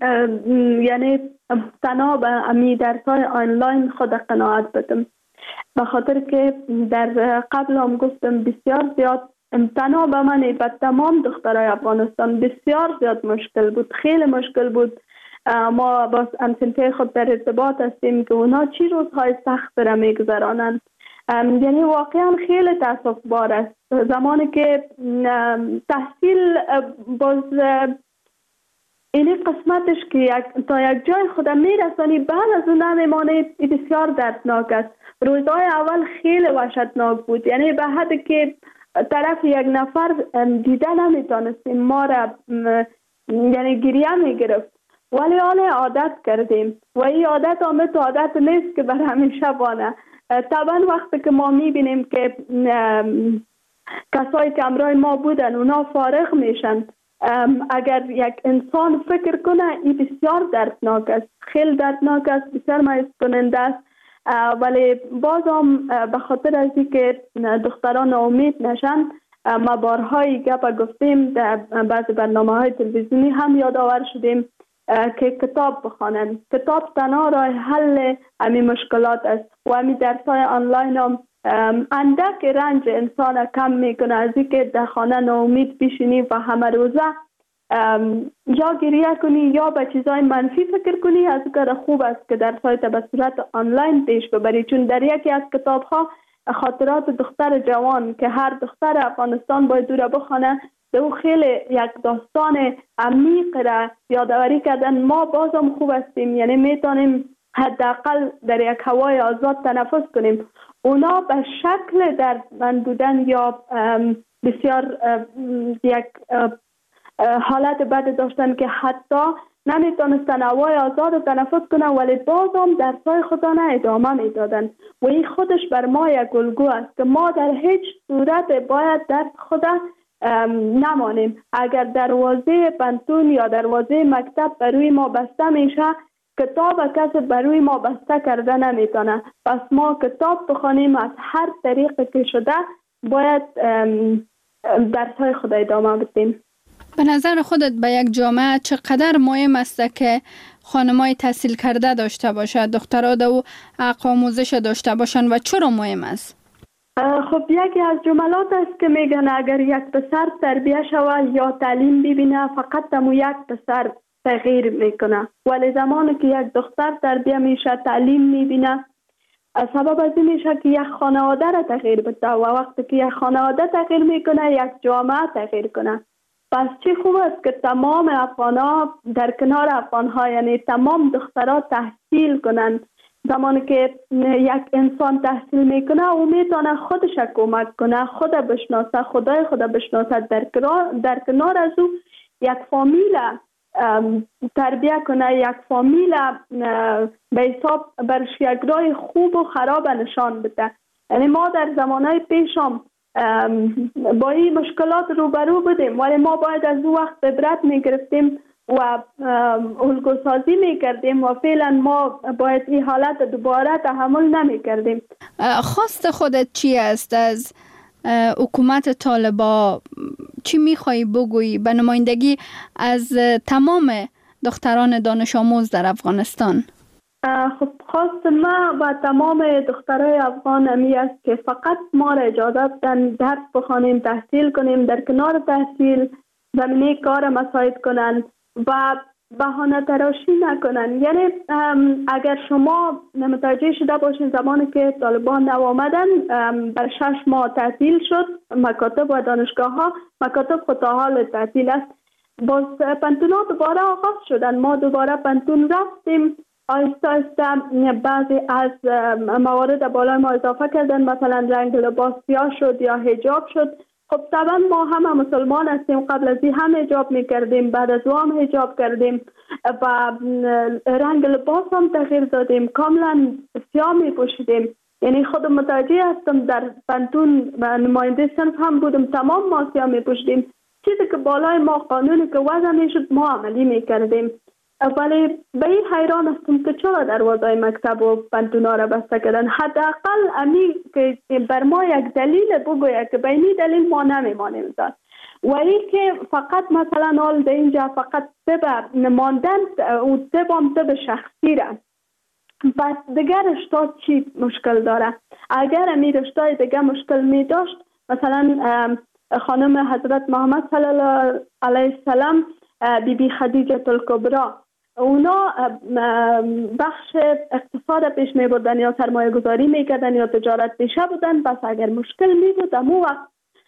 یعنی تنها به امی درسای آنلاین خود قناعت بدم. به خاطر که در قبل هم گفتم بسیار زیاد تنها به من به تمام دخترای افغانستان بسیار زیاد مشکل بود، خیلی مشکل بود. ما با همسنفی خود در ارتباط هستیم که اونا چی روزهای سخت را میگذرانند. یعنی واقعا خیلی تاسف بار است زمانی که تحصیل باز این قسمتش که تا یک جای خودم میرسانی بعد از اون نمیمانه، بسیار دردناک است. روزهای اول خیلی وحشتناک بود، یعنی به حدی که طرف یک نفر دیده نمیتونستیم، ما را یعنی گریه میگرفت، ولی حالا عادت کردیم و این عادت آمد عادت نیست که بر همیشه بانه. طبعا وقتی که ما میبینیم که کسایی که همراه ما بودن اونا فارغ میشن، اگر یک انسان فکر کنه این بسیار دردناک است، خیلی دردناک است، بسیار مایوس کننده است. ولی باز هم به خاطر از اینکه دختران امید نشن، ما بارهای گپ گفتیم در بعض برنامه‌های تلویزیونی هم یادآور شدیم که کتاب بخوانند. کتاب تنها راه حل همین مشکلات است و همین درس‌های آنلاین هم اندک رنج انسان کم میکنه از اینکه در خانه ناامید بشینی و همه روزه یا گریه کنی یا به چیزای منفی فکر کنی. از کار خوب است که درس‌های به صورت آنلاین پیش ببری، چون در یکی از کتاب‌ها خاطرات دختر جوان که هر دختر افغانستان باید دور بخونه، او خیلی یک داستان عمیق را یادآوری کردن. ما بازم خوب هستیم، یعنی میتونیم حداقل در یک هوای آزاد تنفس کنیم. اونا به شکل دردمند بودن یا بسیار یک حالت بد داشتن که حتی نمیتونستن هوای آزاد تنفس کنن، ولی بازم درسای خودانه ادامه میدادن و این خودش بر ما یک الگو است که ما در هیچ صورت باید درس خود نمانیم. اگر دروازه پنتون یا دروازه مکتب بروی ما بسته میشه، کتاب کسی بروی ما بسته کرده نمیتونه. پس ما کتاب بخوانیم، از هر طریقی که شده باید درس‌های خود ادامه بدیم. به نظر خودت به یک جامعه چقدر مهم است که خانم‌های تحصیل کرده داشته باشد، دخترها دو حق آموزش داشته باشند و چرا مهم است؟ خب یکی از جملات است که میگن اگر یک پسر تربیه شود یا تعلیم ببینه، فقط تمو یک پسر تغییر میکنه، ولی زمانی که یک دختر تربیه میشه تعلیم میبینه، سبب از این میشه که یک خانواده را تغییر بده و وقتی که یک خانواده تغییر میکنه یک جامعه تغییر کنه. پس چی خوب است که تمام افغان‌ها در کنار افغان‌ها، یعنی تمام دخترها تحصیل کنند. زمانی که یک انسان تحصیل میکنه او میتونه خودش کمک کنه، خود بشناسه، خدای خود بشناسه، در کنار از او یک فامیل تربیه کنه، یک فامیل به حساب برش یک راه خوب و خراب نشان بده. یعنی ما در زمانهای پیشم با این مشکلات روبرو بودیم، ولی ما باید از او وقت عبرت میگرفتیم و الگوسازی میکردیم و فعلا ما باید این حالت دوباره تحمل نمیکردیم. خواست خودت چی است از حکومت طالبان؟ چی میخوایی بگویی به نمایندگی از تمام دختران دانش آموز در افغانستان؟ خب خواست ما با تمام دخترای افغان همی است که فقط ما را اجازه بدن درس بخوانیم، تحصیل کنیم، در کنار تحصیل زمینه کار مساعد کنند و بهانه تراشی نکنن. یعنی اگر شما متوجه شده باشین زمانی که طالبان آمدن بر 6 ماه تعطیل شد مکاتب و دانشگاه ها، مکاتب خود تا حال تعطیل است، باز پنتون ها دوباره آغاز شدن. ما دوباره پنتون رفتیم، آهسته آهسته بعضی از موارد بالای ما اضافه کردن، مثلا رنگ لباس سیاه شد یا حجاب شد. خب طبعا ما همه مسلمان هستیم، قبل از این هم حجاب میکردیم، بعد از او هم حجاب کردیم و رنگ لباس هم تغییر دادیم، کاملا سیاه میپوشیدیم. یعنی خود متوجه هستم در پنتون نماینده صنف هم بودم، تمام ما سیاه میپوشیدیم. چیزی که بالای ما قانونی که وضع میشد ما عملی میکردیم. ولی به این حیران هستم که چرا دروازه مکتب و پنتونا را بسته کردن. حداقل امی که بر ما یک دلیل بگوید که به این دلیل ما نمیمانیم داد و این که فقط مثلا حال در اینجا فقط طب ماندن و طب هم طب شخصی را پس دیگر رشته چی مشکل داره؟ اگر امیر رشته دیگه مشکل می داشت، مثلا خانم حضرت محمد صلی الله علیه السلام، بی بی خدیجه الکبری، اونا بخش اقتصاد پیش می بردن یا سرمایه گذاری می کردن یا تجارت پیشه بودن. بس اگر مشکل می بود امو وقت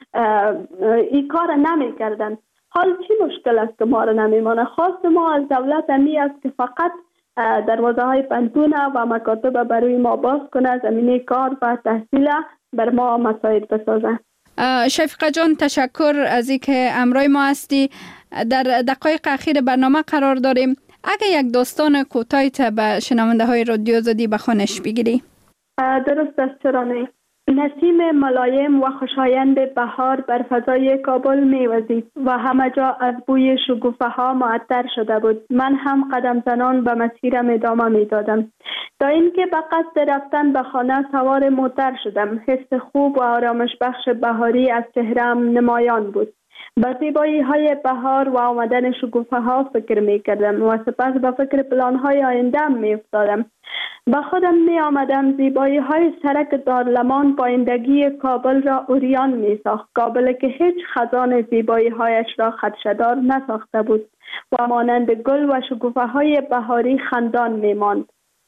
این کار نمی کردن. حال چی مشکل است که ما را نمی مانه؟ خواست ما از دولت امی است که فقط دروازه های پنتون و مکاتب برای ما باز کنه، زمینه کار و تحصیل بر ما مساعد بسازه. شفیقه جان، تشکر از اینکه همراه ما هستی. در دقایق اخیر برنامه قرار داریم. اگه یک داستان کوتاهی به شنونده های رادیو آزادی به خوانش بگیری. درست است، چرا نه؟ نسیم ملایم و خوشایند بهار بر فضای کابل می‌وزید و همه جا از بوی شکوفه ها معطر شده بود. من هم قدم زنان به مسیرم ادامه می‌دادم تا اینکه به قصد رفتن به خانه سوار موتر شدم. حس خوب و آرامش بخش بهاری از چهره‌ام نمایان بود. به زیبایی های بهار و آمدن شکوفه ها فکر می کردم و سپس به فکر پلان های آینده می افتادم. با خودم می آمدم زیبایی های سرک دارلمان پایندگی کابل را اوریان می ساخت. کابل که هیچ خزان زیبایی هایش را خدشه‌دار نساخته بود و مانند گل و شکوفه های بهاری خندان می ماند.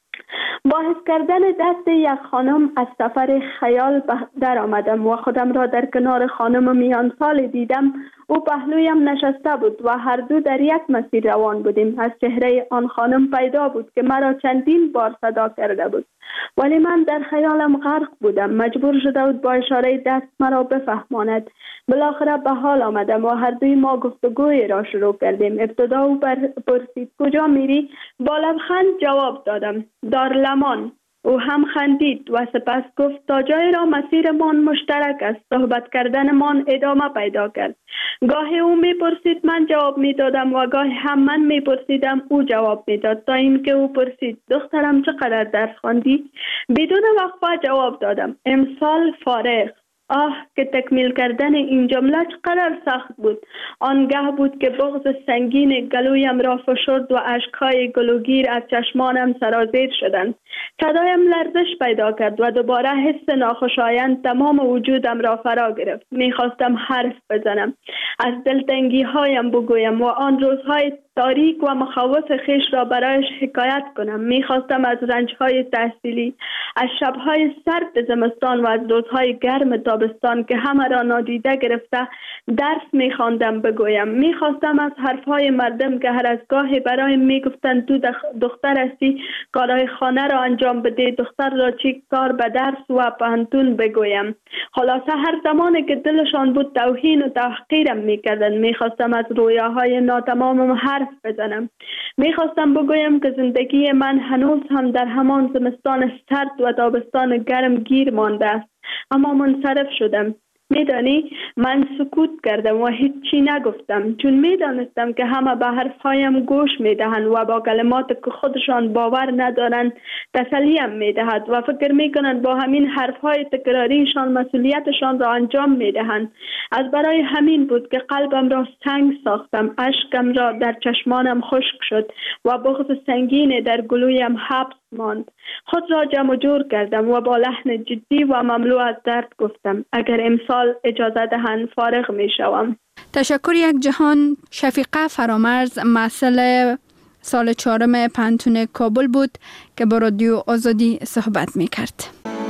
با حس کردن دست یک خانم از سفر خیال در آمدم و خودم را در کنار خانم میان سال دیدم. او پهلویم نشسته بود و هر دو در یک مسیر روان بودیم. از چهره آن خانم پیدا بود که مرا چندین بار صدا کرده بود، ولی من در خیالم غرق بودم. مجبور شده بود با اشاره دست مرا بفهماند. بالاخره به حال آمدم و هر دوی ما گفتگوی را شروع کردیم. ابتدا او پرسید کجا میری؟ با لبخند جواب دادم دارلمان. او هم خندید و سپس گفت تا جای را مسیرمان مشترک است. صحبت کردنمان ادامه پیدا کرد. گاهی او میپرسید من جواب میدادم و گاهی هم من میپرسیدم او جواب میداد، تا اینکه او پرسید دخترم چقدر درس خواندی؟ بدون وقفه جواب دادم امسال فارغ. که تکمیل کردن این جمله چقدر سخت بود. آنگاه بود که بغض سنگین گلویم را فشرد و اشکهای گلوگیر از چشمانم سرازیر شدند. صدایم لرزش پیدا کرد و دوباره حس ناخوشایند تمام وجودم را فرا گرفت. میخواستم حرف بزنم، از دلتنگی هایم بگویم و آن روزهای تاریک و مخاوف خیش را برایش حکایت کنم. میخواستم از رنجهای تحصیلی، از شبهای سرد زمستان و از روزهای گرم تابستان که همه را نادیده گرفته درس میخواندم بگویم. میخواستم از حرفهای مردم که هر از گاهی برایم میگفتند تو دختر هستی کارهای خانه را انجام بده، دختر را چی کار به درس و پانتون بگویم. خلاصه هر زمانی که دلشان بود توهین و تحقیرم میکردند. میخواستم از رویاهای ناتمامم حرف بزنم. میخواستم بگویم که زندگی من هنوز هم در همان زمستان سرد و تابستان گرم گیر مانده است، اما منصرف شدم. میدانی من سکوت کردم و هیچی نگفتم، چون میدانستم که همه به حرفهایم گوش میدهند و با کلمات که خودشان باور ندارند تسلیم میدهد و فکر میکنند با همین حرفهای تکراریشان مسئولیتشان را انجام میدهند. از برای همین بود که قلبم را سنگ ساختم، اشکم را در چشمانم خشک شد و بغض سنگین در گلویم حبس ماند. خود را جمع جور کردم و با لحن جدی و مملو از درد گفتم اگر امسال اجازه دهند فارغ می شوم. تشکر یک جهان. شفیقه فرامرز مسئول سال 4 پانتون کابل بود که با رادیو آزادی صحبت می کرد.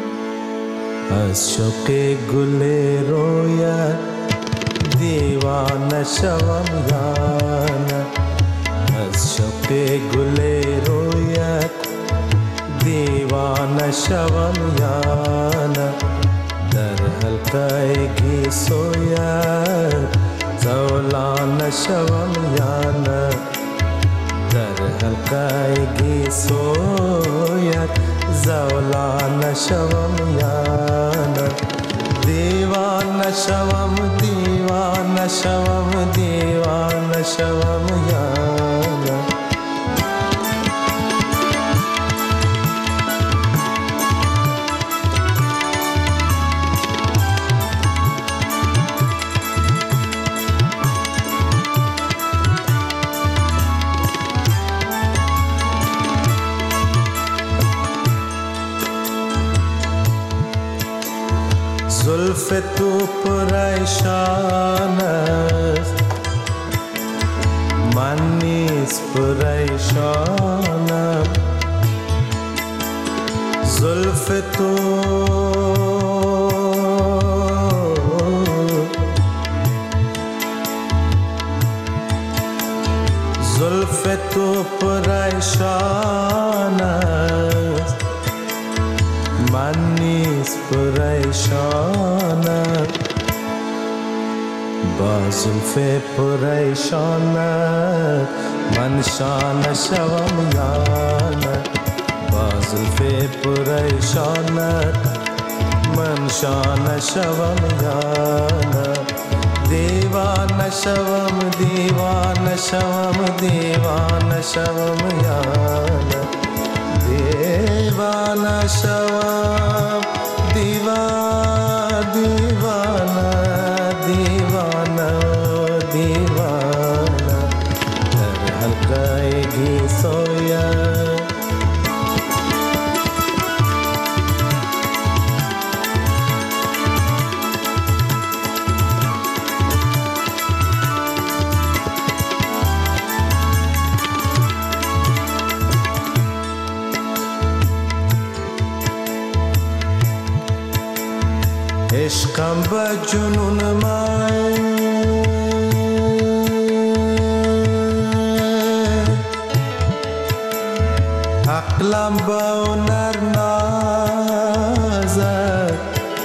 از شوق گل رویت دیوانه شوم یانه، از شوق گل رویت دیوانه شوم یانه، در حلقه گیسویت زولانه شوم یانه، در حلقه گیسویت زولانه شوم یانه، دیوانه شوم دیوانه شوم دیوانه شوم یانه. زلف تو پریشان است من نیز پریشانم زلف تو پریشان است من نیز پریشانم با زلف پریشانت من شانه شوم یا نه با زلف پریشانت من شانه شوم یا نه دیوانه شوم دیوانه شوم دیوانه شوم یا نه دیوانه شوم دیوانه دیوانه دیوانه در حلقه گیسویا عشقم به جنون من عقلم به هنر نازد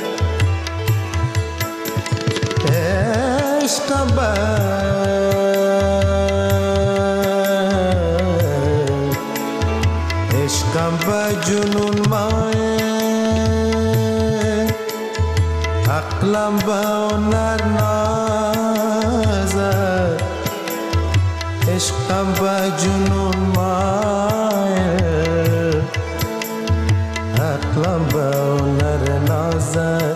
عشقم به جنون من عقلم به هنر نازد عشقم به جنون مایل عقلم به هنر نازد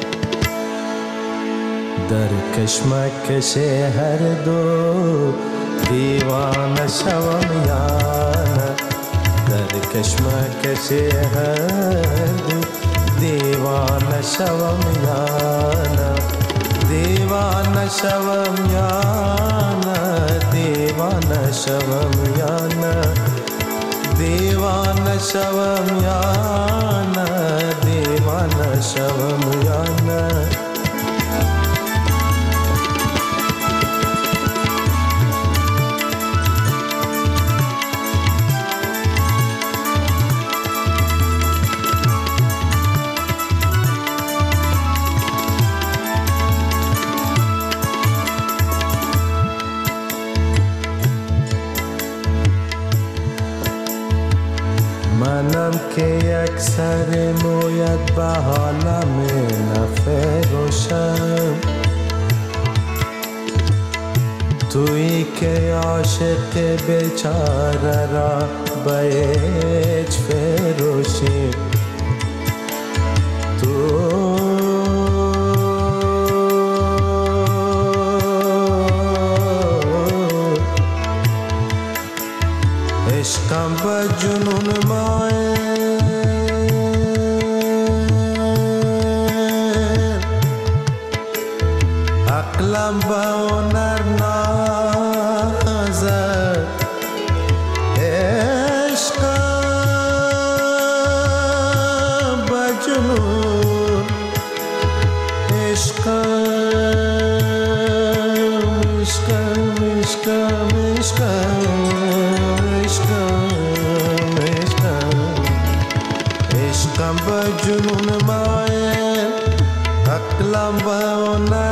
در کشمکش هر دو دیوانه شوم یا نه در کشمکش هر دو دیوانه شوم یا نه دیوانه شوم یا نه دیوانه شوم یا نه دیوانه شوم یا نه دیوانه شوم یا نه منم که یک سر مویت به حالم نفروشم تویی که عاشق بیچاره را به هیچ فروشی تو عشقم به جنون عقلم به هنر نازد عشقم به جنون عشقم عشقم عشقم عشقم به جنون مایل عقلم به هنر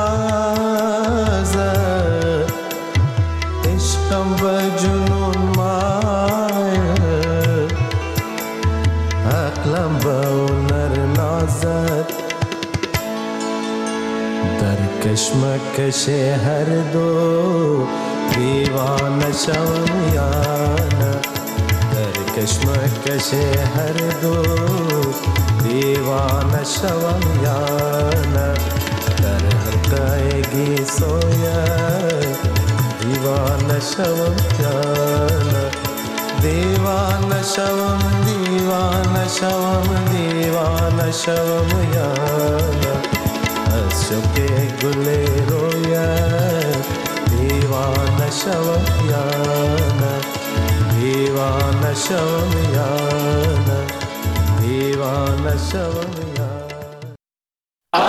نازد عشقم به جنون مایل عقلم به هنر نازد در کشمکش هر دو دیوانه شوم یا نه در کشمکش هر دو دیوانه شوم یا نه در حلقه گیسویا دیوانه شوم یا نه دیوانه شوم دیوانه شوم دیوانه شوم یا نه चुके गुले रोया दीवाना शवयाना दीवाना शवयाना दीवाना शवयाना